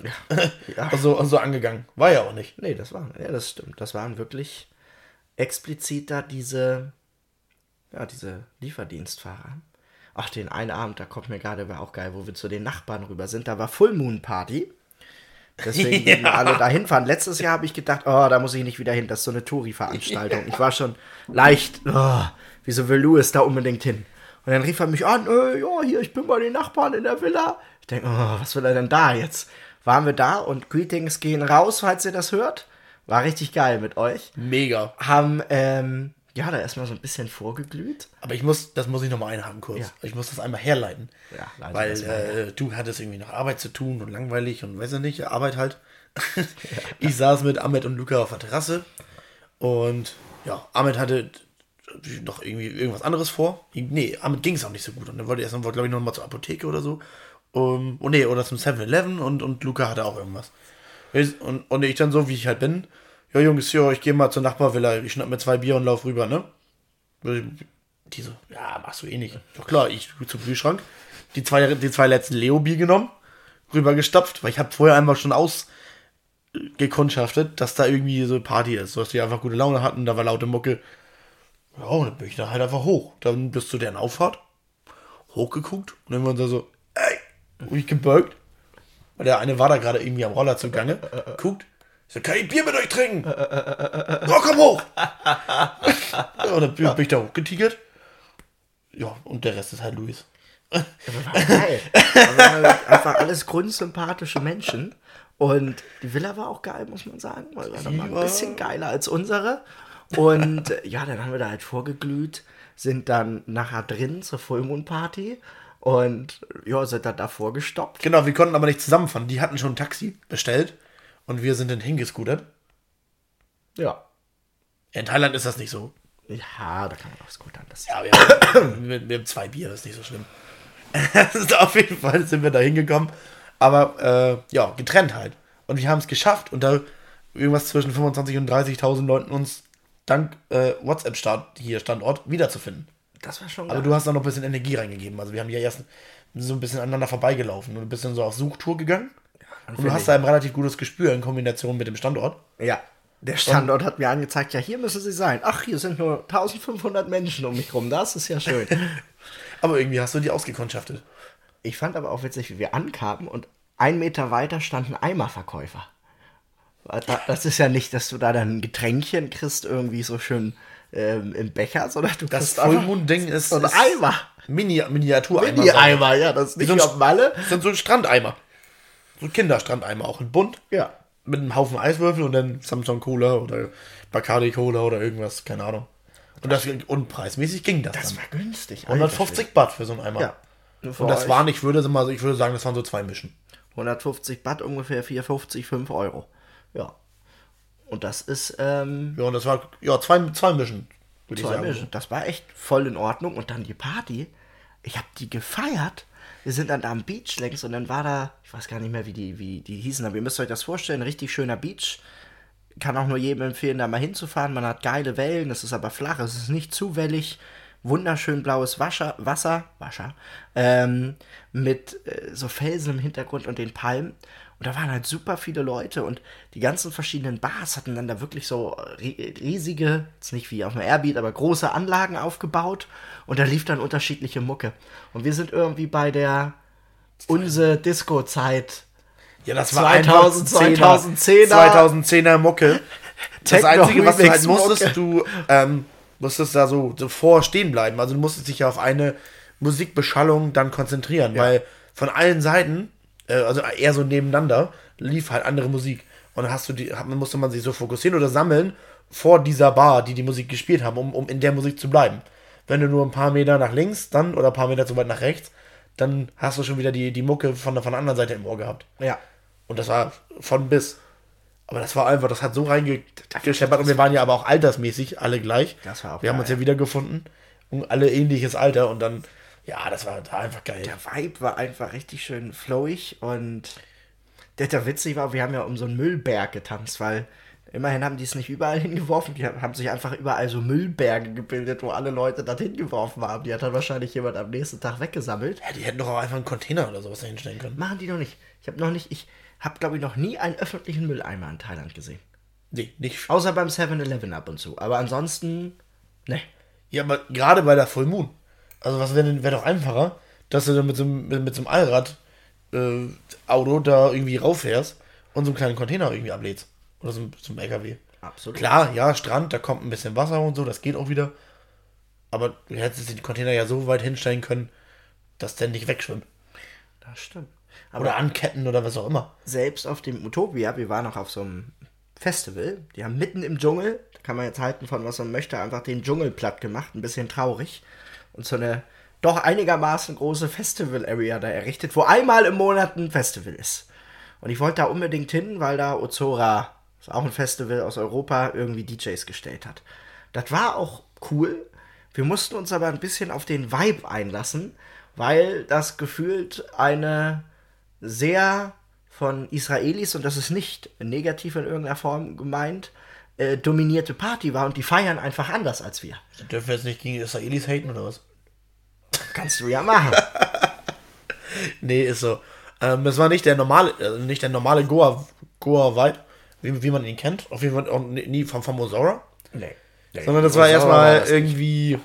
ja. und so, und so angegangen. War ja auch nicht. Nee, das war, ja, das stimmt. Das waren wirklich explizit da diese, ja, diese Lieferdienstfahrer. Ach, den einen Abend, da kommt mir gerade, war auch geil, wo wir zu den Nachbarn rüber sind. Da war Full Moon Party. Deswegen Ja. ja. wir alle da hinfahren. Letztes Jahr habe ich gedacht, oh, da muss ich nicht wieder hin. Das ist so eine Touri-Veranstaltung. Ich war schon leicht, oh, wieso will Louis da unbedingt hin? Und dann rief er mich an, äh, ja, hier, ich bin bei den Nachbarn in der Villa. Ich denke, oh, was will er denn da jetzt? Waren wir da und Greetings gehen raus, falls ihr das hört. War richtig geil mit euch. Mega. Haben, ähm, ja, da erstmal so ein bisschen vorgeglüht. Aber ich muss, das muss ich nochmal einhaken kurz. Ja. Ich muss das einmal herleiten. Ja, leite Weil das mal äh, du hattest irgendwie noch Arbeit zu tun und langweilig und weiß ich nicht, Arbeit halt. Ich saß mit Ahmed und Luca auf der Terrasse und ja, Ahmed hatte noch irgendwie irgendwas anderes vor. Nee, Ahmed ging es auch nicht so gut und dann wollte er erst mal, glaube ich, noch mal zur Apotheke oder so. Um, oh nee, oder zum seven eleven und, und Luca hatte auch irgendwas. Und, und ich dann so, wie ich halt bin, ja Jungs, ja, ich gehe mal zur Nachbarvilla, ich schnapp mir zwei Bier und lauf rüber, ne? Die so, ja, machst du eh nicht. Doch klar, ich zum Kühlschrank, die zwei, die zwei letzten Leo-Bier genommen, rübergestopft, weil ich habe vorher einfach schon ausgekundschaftet, dass da irgendwie so Party ist, so dass die einfach gute Laune hatten, da war laute Mucke. Ja, und dann bin ich da halt einfach hoch. Dann bist du deren Auffahrt, hochgeguckt und dann waren sie so, ey, und ich gebeugt. Weil der eine war da gerade irgendwie am Roller zugange, guckt, ich so, kann ich Bier mit euch trinken? Ja, komm hoch! Ja, und dann bin ich da hochgetigert. Ja, und der Rest ist halt Luis. Das war geil. Also einfach alles grundsympathische Menschen. Und die Villa war auch geil, muss man sagen. Weil war noch mal ein bisschen geiler als unsere. Und äh, ja, dann haben wir da halt vorgeglüht, sind dann nachher drin zur Vollmondparty und ja, sind dann davor gestoppt. Genau, wir konnten aber nicht zusammenfahren. Die hatten schon ein Taxi bestellt und wir sind dann hingescootert. Ja. In Thailand ist das nicht so. Ja, da kann man auch scootern. Das Ja, wir haben, wir, wir haben zwei Bier, das ist nicht so schlimm. Das ist auf jeden Fall sind wir da hingekommen. Aber äh, ja, getrennt halt. Und wir haben es geschafft und da irgendwas zwischen fünfundzwanzigtausend und dreißigtausend Leuten uns dank äh, WhatsApp-Start hier Standort wiederzufinden. Das war schon geil. Aber du hast da noch ein bisschen Energie reingegeben. Also wir haben ja erst so ein bisschen aneinander vorbeigelaufen und ein bisschen so auf Suchtour gegangen. Ja, und du hast da ein relativ gutes Gespür in Kombination mit dem Standort. Ja. Der Standort und hat mir angezeigt, ja, hier müssen sie sein. Ach, hier sind nur eintausendfünfhundert Menschen um mich rum. Das ist ja schön. Aber irgendwie hast du die ausgekundschaftet. Ich fand aber auch witzig, wie wir ankamen und ein Meter weiter stand ein Eimerverkäufer. Das ist ja nicht, dass du da dann ein Getränkchen kriegst, irgendwie so schön ähm, im Becher, sondern du das Vollmond-Ding ist so ein Eimer. Mini Miniatureimer. Mini-Eimer, ja, das ist nicht so wie auf Malle. Das sind so Strandeimer. So Kinderstrandeimer, auch in bunt. Ja. Mit einem Haufen Eiswürfel und dann Samsung Cola oder Bacardi Cola oder irgendwas, keine Ahnung. Und, das, und preismäßig ging das Das dann. war günstig. hundertfünfzig Baht für so einen Eimer. Ja. Und das waren, ich würde, mal, ich würde sagen, das waren so zwei Mischen. hundertfünfzig Baht, ungefähr vier fünfzig, fünf Euro. Ja. Und das ist, ähm... Ja, und das war, ja, zwei, zwei Mischen, würde ich zwei sagen. Mischen. Das war echt voll in Ordnung. Und dann die Party. Ich habe die gefeiert. Wir sind dann da am Beach längs und dann war da, ich weiß gar nicht mehr, wie die, wie die hießen, aber ihr müsst euch das vorstellen, ein richtig schöner Beach. Kann auch nur jedem empfehlen, da mal hinzufahren. Man hat geile Wellen, es ist aber flach, es ist nicht zu wellig. Wunderschön blaues Wasser, Wasser, Wasser, ähm, mit äh, so Felsen im Hintergrund und den Palmen. Und da waren halt super viele Leute und die ganzen verschiedenen Bars hatten dann da wirklich so riesige, jetzt nicht wie auf dem Airbeat, aber große Anlagen aufgebaut. Und da lief dann unterschiedliche Mucke. Und wir sind irgendwie bei der unsere Disco-Zeit. Ja, das war zweitausend, zweitausendzehner. zweitausendzehner Mucke. Das Techno Einzige, was du halt Remix musstest, du ähm, musstest da so, so vor stehen bleiben. Also du musstest dich ja auf eine Musikbeschallung dann konzentrieren, ja. Weil von allen Seiten, äh, also eher so nebeneinander, lief halt andere Musik. Und dann hast du die, musste man sich so fokussieren oder sammeln vor dieser Bar, die die Musik gespielt haben, um, um in der Musik zu bleiben. Wenn du nur ein paar Meter nach links dann oder ein paar Meter zu weit nach rechts, dann hast du schon wieder die, die Mucke von der, von der anderen Seite im Ohr gehabt. Ja. Und das war von bis. Aber das war einfach, das hat so reingescheppert und wir waren ja aber auch altersmäßig alle gleich. Das war auch wir geil. Haben uns ja wiedergefunden und alle ähnliches Alter und dann, ja, das war da einfach geil. Der Vibe war einfach richtig schön flowig und der, der witzig war, wir haben ja um so einen Müllberg getanzt, weil immerhin haben die es nicht überall hingeworfen, die haben sich einfach überall so Müllberge gebildet, wo alle Leute das hingeworfen haben. Die hat dann wahrscheinlich jemand am nächsten Tag weggesammelt. Ja, die hätten doch auch einfach einen Container oder sowas da hinstellen können. Machen die noch nicht. Ich habe noch nicht, ich habe glaube ich noch nie einen öffentlichen Mülleimer in Thailand gesehen. Nee, nicht. Außer beim seven eleven ab und zu. Aber ansonsten, ne. Ja, aber gerade bei der Full Moon. Also was wäre wär doch einfacher, dass du dann mit so, mit, mit so einem Allrad-Auto äh, da irgendwie rauffährst und so einen kleinen Container irgendwie ablädst. Oder so, so ein L K W. Absolut. Klar, ja, Strand, da kommt ein bisschen Wasser und so, das geht auch wieder. Aber du hättest den Container ja so weit hinstellen können, dass der nicht wegschwimmt. Das stimmt. Aber oder anketten oder was auch immer. Selbst auf dem Utopia, wir waren noch auf so einem Festival, die haben mitten im Dschungel, da kann man jetzt halten von was man möchte, einfach den Dschungel platt gemacht, ein bisschen traurig. Und so eine doch einigermaßen große Festival-Area da errichtet, wo einmal im Monat ein Festival ist. Und ich wollte da unbedingt hin, weil da Ozora, das ist auch ein Festival aus Europa, irgendwie D Js gestellt hat. Das war auch cool. Wir mussten uns aber ein bisschen auf den Vibe einlassen, weil das gefühlt eine sehr von Israelis, und das ist nicht negativ in irgendeiner Form gemeint, äh, dominierte Party war und die feiern einfach anders als wir. Dürfen wir jetzt nicht gegen Israelis haten oder was? Kannst du ja machen. Nee, ist so. Ähm, das war nicht der normale, also nicht der normale Goa, Goa Vibe, wie, wie man ihn kennt. Auf jeden Fall auch nie vom, vom Ozora. Nee. nee. Sondern das war erstmal irgendwie.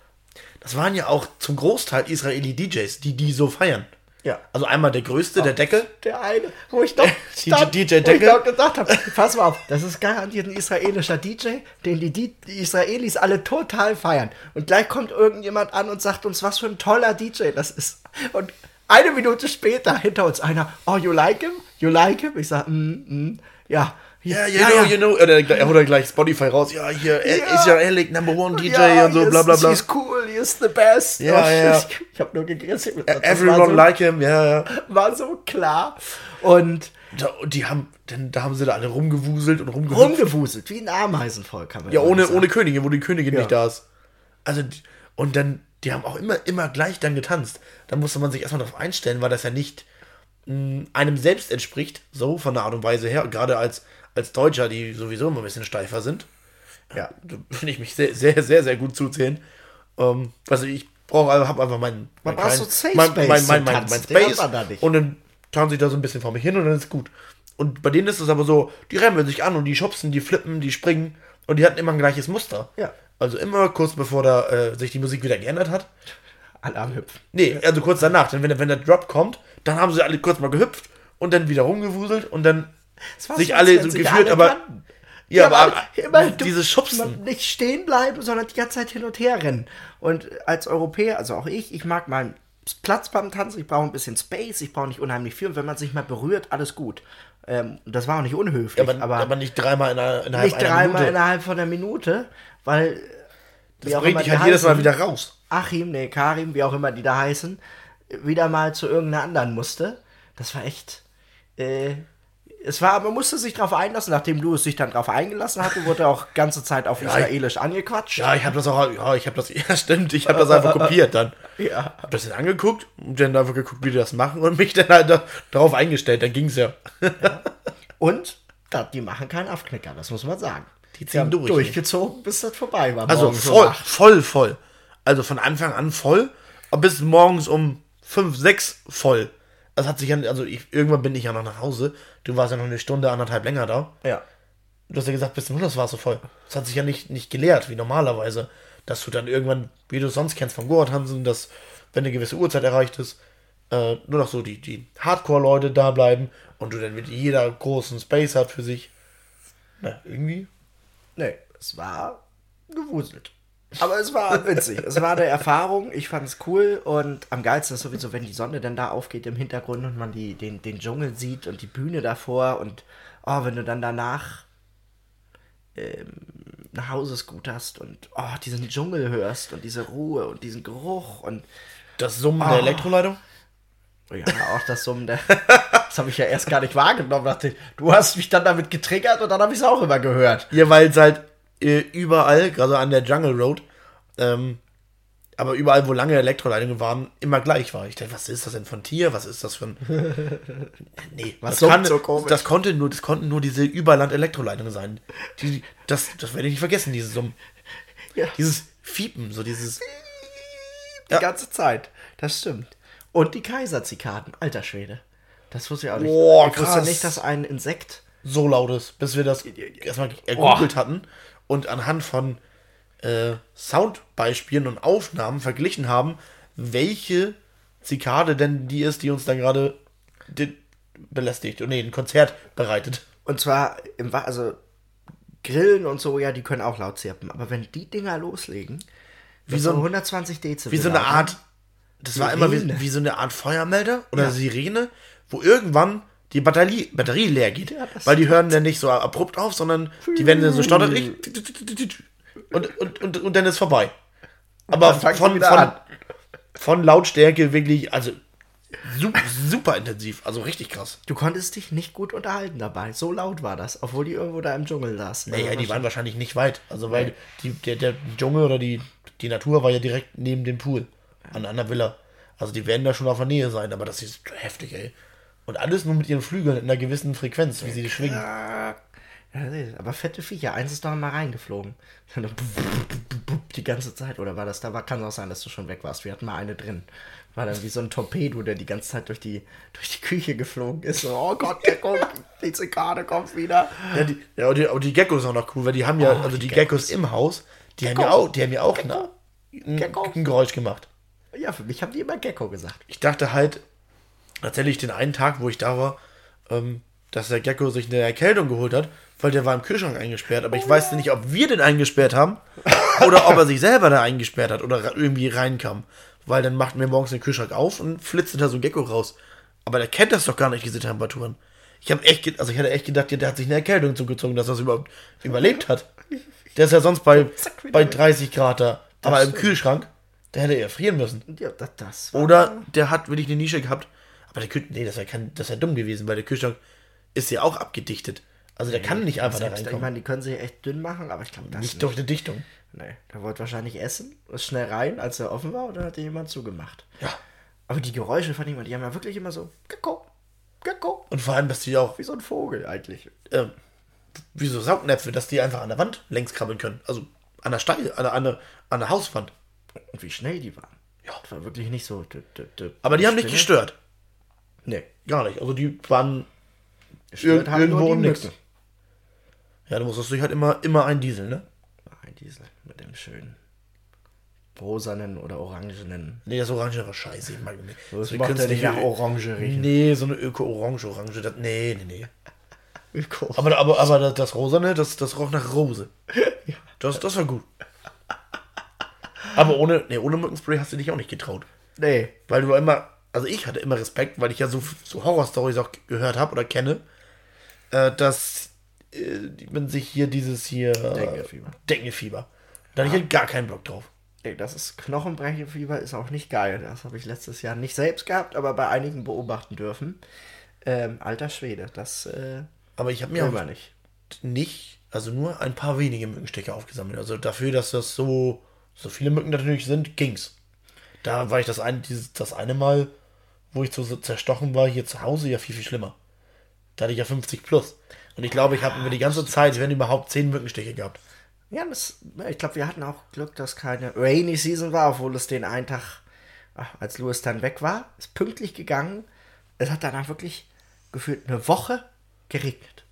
Das waren ja auch zum Großteil Israeli D Js, die die so feiern. Ja. Also einmal der größte, oh, der Deckel. Der eine, wo ich doch stand, D J Deckel. wo ich doch gedacht habe, pass mal auf, das ist garantiert ein israelischer D J, den die, die, die Israelis alle total feiern. Und gleich kommt irgendjemand an und sagt uns, was für ein toller D J das ist. Und eine Minute später hinter uns einer, oh, you like him? You like him? Ich sag, mm, mm, ja. Ja, yeah, you know, you know. Oder er holt gleich Spotify raus. Ja, hier, ja. Israelic Number One D J ja, und so, bla bla bla. He's cool, he's the best. Ja, oh, ja. Ich, ich hab nur gegrissen. Everyone so, like him, ja, ja. War so klar. Und da, die haben, denn, da haben sie da alle rumgewuselt und rumgehüpft. Rumgewuselt, wie ein Ameisenvolk. Haben wir ja, ohne, ohne Königin, wo die Königin ja. nicht da ist. Also, und dann, die haben auch immer, immer gleich dann getanzt. Da musste man sich erstmal darauf einstellen, weil das ja nicht mh, einem selbst entspricht, so von der Art und Weise her, gerade als als Deutscher, die sowieso immer ein bisschen steifer sind. Ja, da finde ich mich sehr, sehr, sehr, sehr gut zuzählen. Ähm, also ich brauche, habe einfach meinen mein mein, so Safe mein, Space mein, mein, mein, mein Space nicht. Und dann tanze ich da so ein bisschen vor mich hin und dann ist gut. Und bei denen ist es aber so, die rennen sich an und die schubsen, die flippen, die springen und die hatten immer ein gleiches Muster. Ja. Also immer kurz bevor da äh, sich die Musik wieder geändert hat. Alle am Hüpfen. Nee, also kurz danach. Denn wenn, wenn der Drop kommt, dann haben sie alle kurz mal gehüpft und dann wieder rumgewuselt und dann sich so, alle so gefühlt, alle aber kannten. Ja, aber, aber immer dieses Schubsen. Nicht stehen bleiben, sondern die ganze Zeit hin und her rennen. Und als Europäer, also auch ich, ich mag meinen Platz beim Tanzen, ich brauche ein bisschen Space, ich brauche nicht unheimlich viel. Und wenn man sich mal berührt, alles gut. Ähm, das war auch nicht unhöflich. Ja, aber, aber, aber nicht dreimal in einer, innerhalb nicht einer dreimal Minute. innerhalb von einer Minute, weil das bringt dich halt jedes Mal wieder raus. Achim, nee, Karim, wie auch immer die da heißen, wieder mal zu irgendeiner anderen musste. Das war echt... Äh, Es war, man musste sich darauf einlassen, nachdem du es sich dann darauf eingelassen hatte, wurde auch ganze Zeit auf ja, Israelisch angequatscht. Ja, ich habe das auch, ja, ich habe das, ja stimmt, ich habe das einfach kopiert dann. Ja. Hab das dann angeguckt und dann einfach geguckt, wie die das machen und mich dann halt da, darauf eingestellt, dann ging's ja. ja. Und da, die machen keinen Aufknicker, das muss man sagen. Die ziehen durch. Durchgezogen, bis das vorbei war. Also voll, um voll, voll. Also von Anfang an voll, bis morgens um fünf, sechs voll. Das hat sich ja, also ich, irgendwann bin ich ja noch nach Hause. Du warst ja noch eine Stunde, anderthalb länger da. Ja. Du hast ja gesagt, bis zum Schluss warst du voll. Das hat sich ja nicht, nicht gelehrt, wie normalerweise. Dass du dann irgendwann, wie du es sonst kennst vom Goa-Tanzen, dass, wenn eine gewisse Uhrzeit erreicht ist, äh, nur noch so die, die Hardcore-Leute da bleiben und du dann mit jeder großen Space hat für sich. Na, irgendwie? Nee, es war gewuselt. Aber es war witzig. Es war eine Erfahrung. Ich fand es cool. Und am geilsten ist sowieso, wenn die Sonne dann da aufgeht im Hintergrund und man die, den, den Dschungel sieht und die Bühne davor. Und oh, wenn du dann danach ähm, nach Hause scooterst und oh, diesen Dschungel hörst und diese Ruhe und diesen Geruch und das Summen oh. der Elektroleitung? Ja, auch das Summen der... Das habe ich ja erst gar nicht wahrgenommen. Dachte, du hast mich dann damit getriggert und dann habe ich es auch immer gehört. Ja, weil es halt überall, gerade an der Jungle Road, ähm, aber überall, wo lange Elektroleitungen waren, immer gleich war. Ich dachte, was ist das denn für ein Tier? Was ist das für ein... Nee, was das, kann, so komisch? das, konnte nur, das konnten nur diese Überland-Elektroleitungen sein. Die, das, das werde ich nicht vergessen, dieses Summen. Ja. Dieses Fiepen, so dieses... Die ja. ganze Zeit, das stimmt. Und die Kaiserzikaden, alter Schwede. Das wusste ich auch nicht. Boah, ich wusste nicht, dass ein Insekt so laut ist, bis wir das erstmal ergoogelt hatten und anhand von äh, Soundbeispielen und Aufnahmen verglichen haben, welche Zikade denn die ist, die uns dann gerade belästigt und nee, ein Konzert bereitet. Und zwar, im, also Grillen und so, ja, die können auch laut zirpen, aber wenn die Dinger loslegen, wie so hundertzwanzig Dezibel. Wie so eine Art, das Sirene. war immer wie, wie so eine Art Feuermelder oder ja. Sirene, wo irgendwann die Batterie, Batterie leer geht, ja, weil die hören dann nicht so abrupt auf, sondern die werden dann so stotterig und, und, und, und dann ist vorbei. Aber von, von, von Lautstärke wirklich, also super, super intensiv, also richtig krass. Du konntest dich nicht gut unterhalten dabei. So laut war das, obwohl die irgendwo da im Dschungel saßen. Naja, die waren wahrscheinlich nicht weit. Also, weil nee. die, der, der Dschungel oder die, die Natur war ja direkt neben dem Pool. An einer Villa. Also, die werden da schon auf der Nähe sein, aber das ist heftig, ey. Und alles nur mit ihren Flügeln in einer gewissen Frequenz, wie sie die schwingen. Ja, aber fette Viecher. Eins ist doch mal reingeflogen. Die ganze Zeit. Oder war das da? War, kann auch sein, dass du schon weg warst. Wir hatten mal eine drin. War dann wie so ein Torpedo, der die ganze Zeit durch die, durch die Küche geflogen ist. So, oh Gott, der kommt, die Zikade kommt wieder. Ja, die, ja aber, die, aber die Geckos sind auch noch cool, weil die haben ja, oh, also die, die Geckos. Geckos im Haus, die Gecko. haben ja auch, die haben ja auch eine, ein, ein Geräusch gemacht. Ja, für mich haben die immer Gecko gesagt. Ich dachte halt, tatsächlich den einen Tag, wo ich da war, ähm, dass der Gecko sich eine Erkältung geholt hat, weil der war im Kühlschrank eingesperrt. Aber ich oh, weiß ja. nicht, ob wir den eingesperrt haben oder ob er sich selber da eingesperrt hat oder irgendwie reinkam. Weil dann machten wir morgens den Kühlschrank auf und flitzte da so ein Gecko raus. Aber der kennt das doch gar nicht, diese Temperaturen. Ich habe echt, also ich hatte echt gedacht, der hat sich eine Erkältung zugezogen, dass er das überhaupt überlebt hat. Der ist ja sonst bei, bei dreißig Grad da. Aber im Kühlschrank, der hätte er frieren müssen. Ja, das, das war Oder der hat wirklich eine Nische gehabt. Aber der Kühlschrank, nee, das wäre das wär dumm gewesen, weil der Kühlschrank ist ja auch abgedichtet. Also der nee, kann nicht einfach da reinkommen. Ich meine, die können sich echt dünn machen, aber ich glaube, das nicht. Nicht durch eine Dichtung. Nee, der wollte wahrscheinlich essen, ist schnell rein, als er offen war, und dann hat ihn jemand zugemacht. Ja. Aber die Geräusche von ihm, die haben ja wirklich immer so, Gecko, Gecko. Und vor allem, dass die auch... Wie so ein Vogel eigentlich. Ähm, wie so Saugnäpfe, dass die einfach an der Wand längs krabbeln können. Also an der Steine, an der, an der, an der Hauswand. Und wie schnell die waren. Ja. Das war wirklich nicht so... D- d- d- Aber die haben nicht gestört. Nee. Gar nicht. Also die waren ir- irgendwo nix. Ja, du musstest dich halt immer, immer eindieseln, ne? Ein Diesel mit dem schönen rosanen oder orangenen. Nee, das Orange war scheiße. Ich mag nicht. Das so macht ja nicht nach Orange riechen. Nee, so eine Öko-Orange-Orange. Das, nee, nee, nee. Öko. Aber, aber, aber das, das Rosane, das, das roch nach Rose. Ja. Das, das war gut. Aber ohne, nee, ohne Mückenspray hast du dich auch nicht getraut. Nee. Weil du immer, also ich hatte immer Respekt, weil ich ja so, so Horror-Stories auch gehört habe oder kenne, äh, dass wenn sich hier dieses hier Denguefieber. Denguefieber. Da hatte ich gar keinen Bock drauf. Ey, das ist Knochenbrechfieber, ist auch nicht geil. Das habe ich letztes Jahr nicht selbst gehabt, aber bei einigen beobachten dürfen. Ähm, alter Schwede, das äh, aber ich habe mir auch nicht. nicht, also nur ein paar wenige Mückenstiche aufgesammelt. Also dafür, dass das so, so viele Mücken natürlich sind, ging's. Da war ich das eine, dieses, das eine Mal, wo ich so, so zerstochen war, hier zu Hause, ja viel, viel schlimmer. Da hatte ich ja fünfzig plus. Und ich glaube, ich habe über die ganze Zeit, wenn überhaupt, zehn Mückenstiche gehabt. Ja, das, ich glaube, wir hatten auch Glück, dass keine Rainy Season war, obwohl es den einen Tag, ach, als Louis dann weg war, ist pünktlich gegangen. Es hat danach wirklich gefühlt eine Woche geregnet.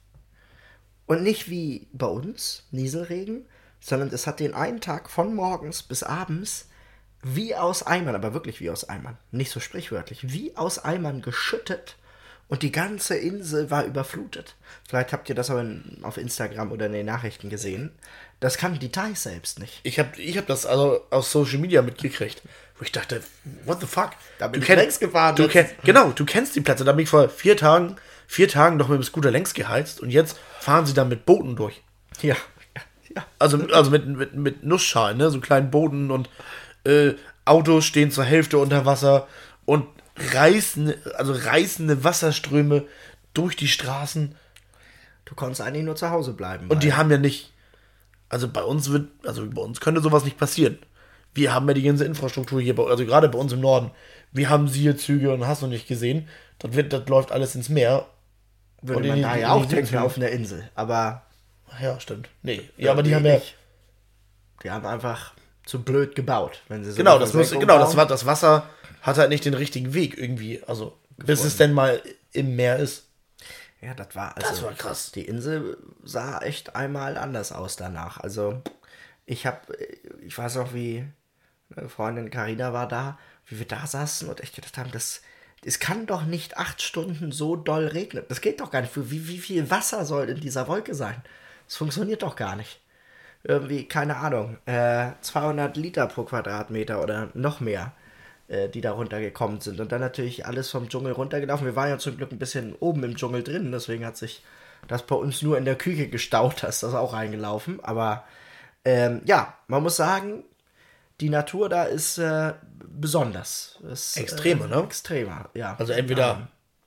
Und nicht wie bei uns, Nieselregen, sondern es hat den einen Tag von morgens bis abends wie aus Eimern, aber wirklich wie aus Eimern, nicht so sprichwörtlich, wie aus Eimern geschüttet. Und die ganze Insel war überflutet. Vielleicht habt ihr das aber in, auf Instagram oder in den Nachrichten gesehen. Das kann Details selbst nicht. Ich habe ich hab das also aus Social Media mitgekriegt. Wo ich dachte, what the fuck? Da bin du ich kenn, längs gefahren. Du kenn, genau, du kennst die Plätze. Da bin ich vor vier Tagen, vier Tagen noch mit dem Scooter längs geheizt. Und jetzt fahren sie da mit Booten durch. Ja. ja. Also, also mit, mit, mit Nussschalen, ne? So kleinen Booten. Und äh, Autos stehen zur Hälfte unter Wasser. Und reißende, also reißende Wasserströme durch die Straßen. Du konntest eigentlich nur zu Hause bleiben. Und die haben ja nicht, also bei uns wird, also bei uns könnte sowas nicht passieren. Wir haben ja die ganze Infrastruktur hier, also gerade bei uns im Norden. Wir haben Siehe-Züge und hast du nicht gesehen. Das, wird, das läuft alles ins Meer. Würde man da ja auch denken auf einer Insel, aber... Ja, stimmt. Nee, ja, aber die haben ja... Die haben einfach zu blöd gebaut, wenn sie so... Genau, das muss, genau, das war das Wasser... hat halt nicht den richtigen Weg irgendwie, also gefunden. Bis es denn mal im Meer ist. Ja, das war also, das war krass. Die Insel sah echt einmal anders aus danach. Also ich habe, ich weiß noch, wie eine Freundin Carina war da, wie wir da saßen und echt gedacht haben, das, es kann doch nicht acht Stunden so doll regnen. Das geht doch gar nicht. Wie, wie viel Wasser soll in dieser Wolke sein? Das funktioniert doch gar nicht. Irgendwie, keine Ahnung, äh, zweihundert Liter pro Quadratmeter oder noch mehr, die da runtergekommen sind. Und dann natürlich alles vom Dschungel runtergelaufen. Wir waren ja zum Glück ein bisschen oben im Dschungel drin, deswegen hat sich das bei uns nur in der Küche gestaut, da ist das auch reingelaufen. Aber ähm, ja, man muss sagen, die Natur da ist äh, besonders. Ist, Extremer, äh, ne? Extremer, ja. Also entweder Ja.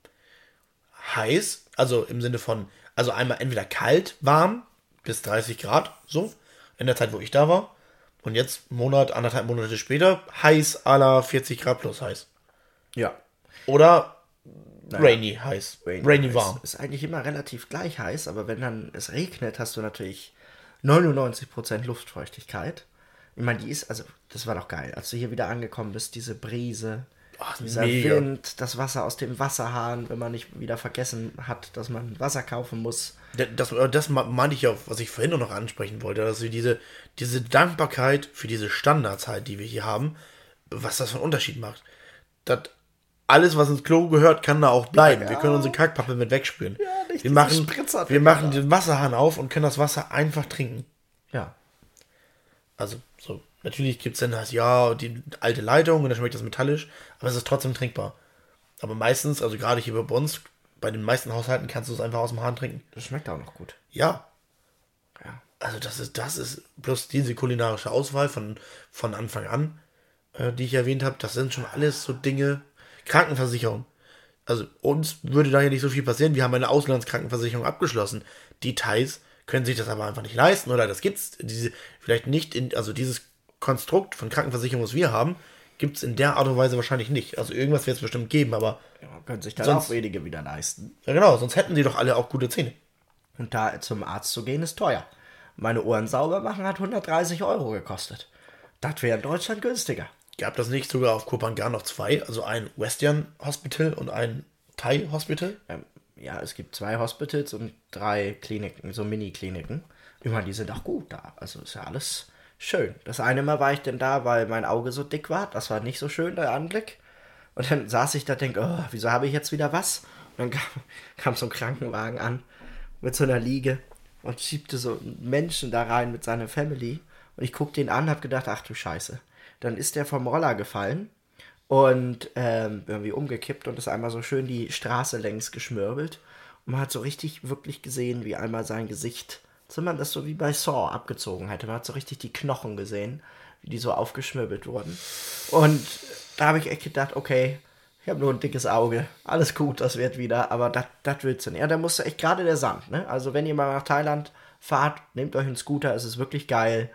heiß, also im Sinne von, also einmal entweder kalt, warm, bis dreißig Grad, so, in der Zeit, wo ich da war. Und jetzt, einen Monat, anderthalb Monate später, heiß, à la vierzig Grad plus heiß. Ja. Oder rainy heiß. Rainy, Rainy heiß. warm. Ist eigentlich immer relativ gleich heiß, aber wenn dann es regnet, hast du natürlich neunundneunzig Prozent Luftfeuchtigkeit. Ich meine, die ist, also, das war doch geil. Als du hier wieder angekommen bist, diese Brise, Ach, dieser mega. Wind, das Wasser aus dem Wasserhahn, wenn man nicht wieder vergessen hat, dass man Wasser kaufen muss. Das, das meinte ich auch, was ich vorhin noch ansprechen wollte, dass wir diese, diese Dankbarkeit für diese Standards halt, die wir hier haben, was das für einen Unterschied macht. Das, alles, was ins Klo gehört, kann da auch bleiben. Ja. Wir können unsere Kackpappe mit wegspülen. Ja, nicht wir diese machen, Spritzer- wir machen den Wasserhahn auf und können das Wasser einfach trinken. Ja. Also, so, natürlich gibt es dann das, ja, die alte Leitung und dann schmeckt das metallisch, aber es ist trotzdem trinkbar. Aber meistens, also gerade hier bei uns, bei den meisten Haushalten kannst du es einfach aus dem Hahn trinken. Das schmeckt auch noch gut. Ja. Ja. Also das ist, das ist, plus diese kulinarische Auswahl von, von Anfang an, äh, die ich erwähnt habe, das sind schon alles so Dinge. Krankenversicherung. Also uns würde da ja nicht so viel passieren. Wir haben eine Auslandskrankenversicherung abgeschlossen. Die Thais können sich das aber einfach nicht leisten, oder das gibt's diese vielleicht nicht in, also dieses Konstrukt von Krankenversicherung, was wir haben, gibt's in der Art und Weise wahrscheinlich nicht. Also irgendwas wird es bestimmt geben, aber Ja, können sich dann Sonst- auch wenige wieder leisten. ja genau, sonst hätten die doch alle auch gute Zähne. Und da zum Arzt zu gehen, ist teuer. Meine Ohren sauber machen hat hundertdreißig Euro gekostet. Das wäre in Deutschland günstiger. Gab das nicht sogar auf Kopangan noch zwei? Also ein Western Hospital und ein Thai Hospital? Ähm, ja, es gibt zwei Hospitals und drei Kliniken, so Mini-Kliniken. Immer, die sind auch gut da. Also ist ja alles schön. Das eine Mal war ich denn da, weil mein Auge so dick war. Das war nicht so schön, der Anblick. Und dann saß ich da und denke, oh, wieso habe ich jetzt wieder was? Und dann kam, kam so ein Krankenwagen an mit so einer Liege und schiebte so einen Menschen da rein mit seiner Family. Und ich guckte ihn an und habe gedacht, ach du Scheiße. Dann ist der vom Roller gefallen und ähm, irgendwie umgekippt und ist einmal so schön die Straße längs geschmörbelt. Und man hat so richtig wirklich gesehen, wie einmal sein Gesicht, als wenn man das so wie bei Saw abgezogen hätte. Man hat so richtig die Knochen gesehen, wie die so aufgeschmöbelt wurden. Und da habe ich echt gedacht, okay, ich habe nur ein dickes Auge. Alles gut, das wird wieder, aber das willst du nicht. Ja, da musste echt gerade der Sand, ne? Also wenn ihr mal nach Thailand fahrt, nehmt euch einen Scooter, es ist wirklich geil.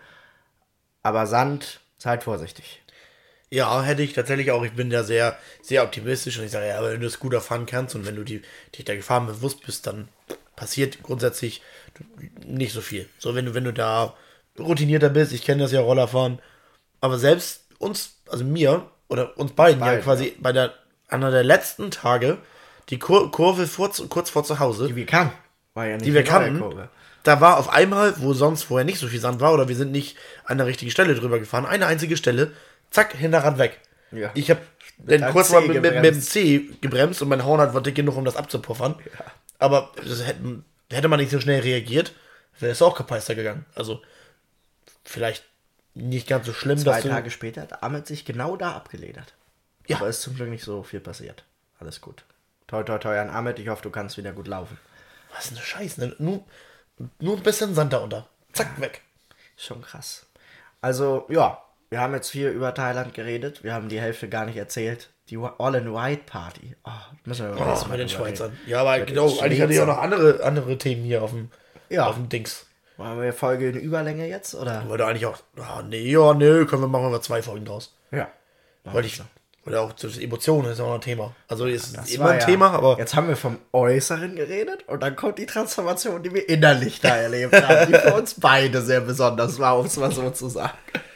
Aber Sand, seid vorsichtig. Ja, hätte ich tatsächlich auch. Ich bin ja sehr, sehr optimistisch und ich sage, ja, aber wenn du Scooter fahren kannst und wenn du die, dich der Gefahren bewusst bist, dann passiert grundsätzlich nicht so viel. So, wenn du, wenn du da routinierter bist, ich kenne das ja, Rollerfahren, aber selbst uns, also mir oder uns beiden, Beide, ja quasi bei der, einer der letzten Tage, die Kur Kurve vor, kurz vor zu Hause, Die wir kannten. War ja nicht die wir eine neue kannten, Kurve. da war auf einmal, wo sonst vorher nicht so viel Sand war, oder wir sind nicht an der richtigen Stelle drüber gefahren, eine einzige Stelle, zack, Hinterrad weg. Ja. Ich habe dann deinem kurz C mal mit, mit, mit dem gebremst. C gebremst und mein Horn war dick genug, um das abzupuffern. Aber das hätte, hätte man nicht so schnell reagiert, wäre es auch kapeister gegangen. Also vielleicht nicht ganz so schlimm, Zwei dass du... Tage später hat Ahmed sich genau da abgeledert. Ja. Aber ist zum Glück nicht so viel passiert. Alles gut. Toi, toi, toi an Ahmed. Ich hoffe, du kannst wieder gut laufen. Was ist eine Scheiße, ne? Nur, nur ein bisschen Sand da unter. Zack, weg. Schon krass. Also, ja. Wir haben jetzt viel über Thailand geredet. Wir haben die Hälfte gar nicht erzählt. Die All-in-White-Party. Oh, müssen wir beim nächsten Oh, Mal mit den drüber Schweizern. reden. Ja, aber Mit den genau, eigentlich hatte ich auch Schweizern. noch andere, andere Themen hier auf dem, Ja. auf dem Dings. Machen wir Folge in Überlänge jetzt, oder? Wollte eigentlich auch... Ah, nee, ja, nee, können wir machen wir zwei Folgen draus. Ja. Weil ich... Oder auch das Emotionen ist auch noch ein Thema. Also ist Das immer war ein ja- Thema, aber... Jetzt haben wir vom Äußeren geredet und dann kommt die Transformation, die wir innerlich da erlebt haben, die für uns beide sehr besonders war, um es mal so zu sagen.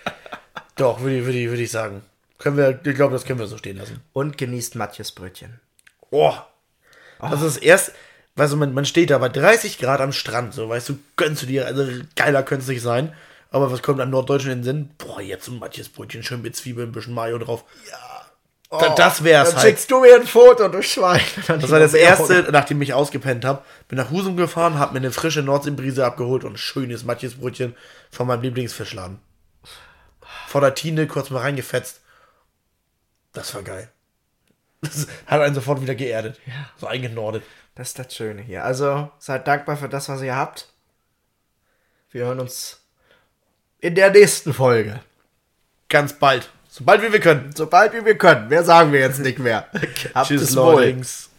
Doch, würde ich, würde ich, würde ich sagen. Können wir, ich glaube, das können wir so stehen lassen. Und genießt Matjes Brötchen. Oh, das ist erst, weißt du, man, man steht da bei dreißig Grad am Strand, so, weißt du, gönnst du dir, also geiler könnte es nicht sein. Aber was kommt am Norddeutschen in den Sinn? Boah, jetzt ein Matjes Brötchen, schön mit Zwiebeln, ein bisschen Mayo drauf. Ja. Da, das wär's Dann halt. schickst du mir ein Foto, du Schwein. Das war das erste, nachdem ich ausgepennt habe. Bin nach Husum gefahren, hab mir eine frische Nordseebrise abgeholt und ein schönes Matjes Brötchen von meinem Lieblingsfischladen. Vor der Tine kurz mal reingefetzt. Das war geil. Das hat einen sofort wieder geerdet. Ja. So eingenordet. Das ist das Schöne hier. Also, seid dankbar für das, was ihr habt. Wir hören uns in der nächsten Folge. ganz bald. Sobald wie wir können. Sobald wie wir können. Mehr sagen wir jetzt nicht mehr. Habt Tschüss, es wohl. Leute.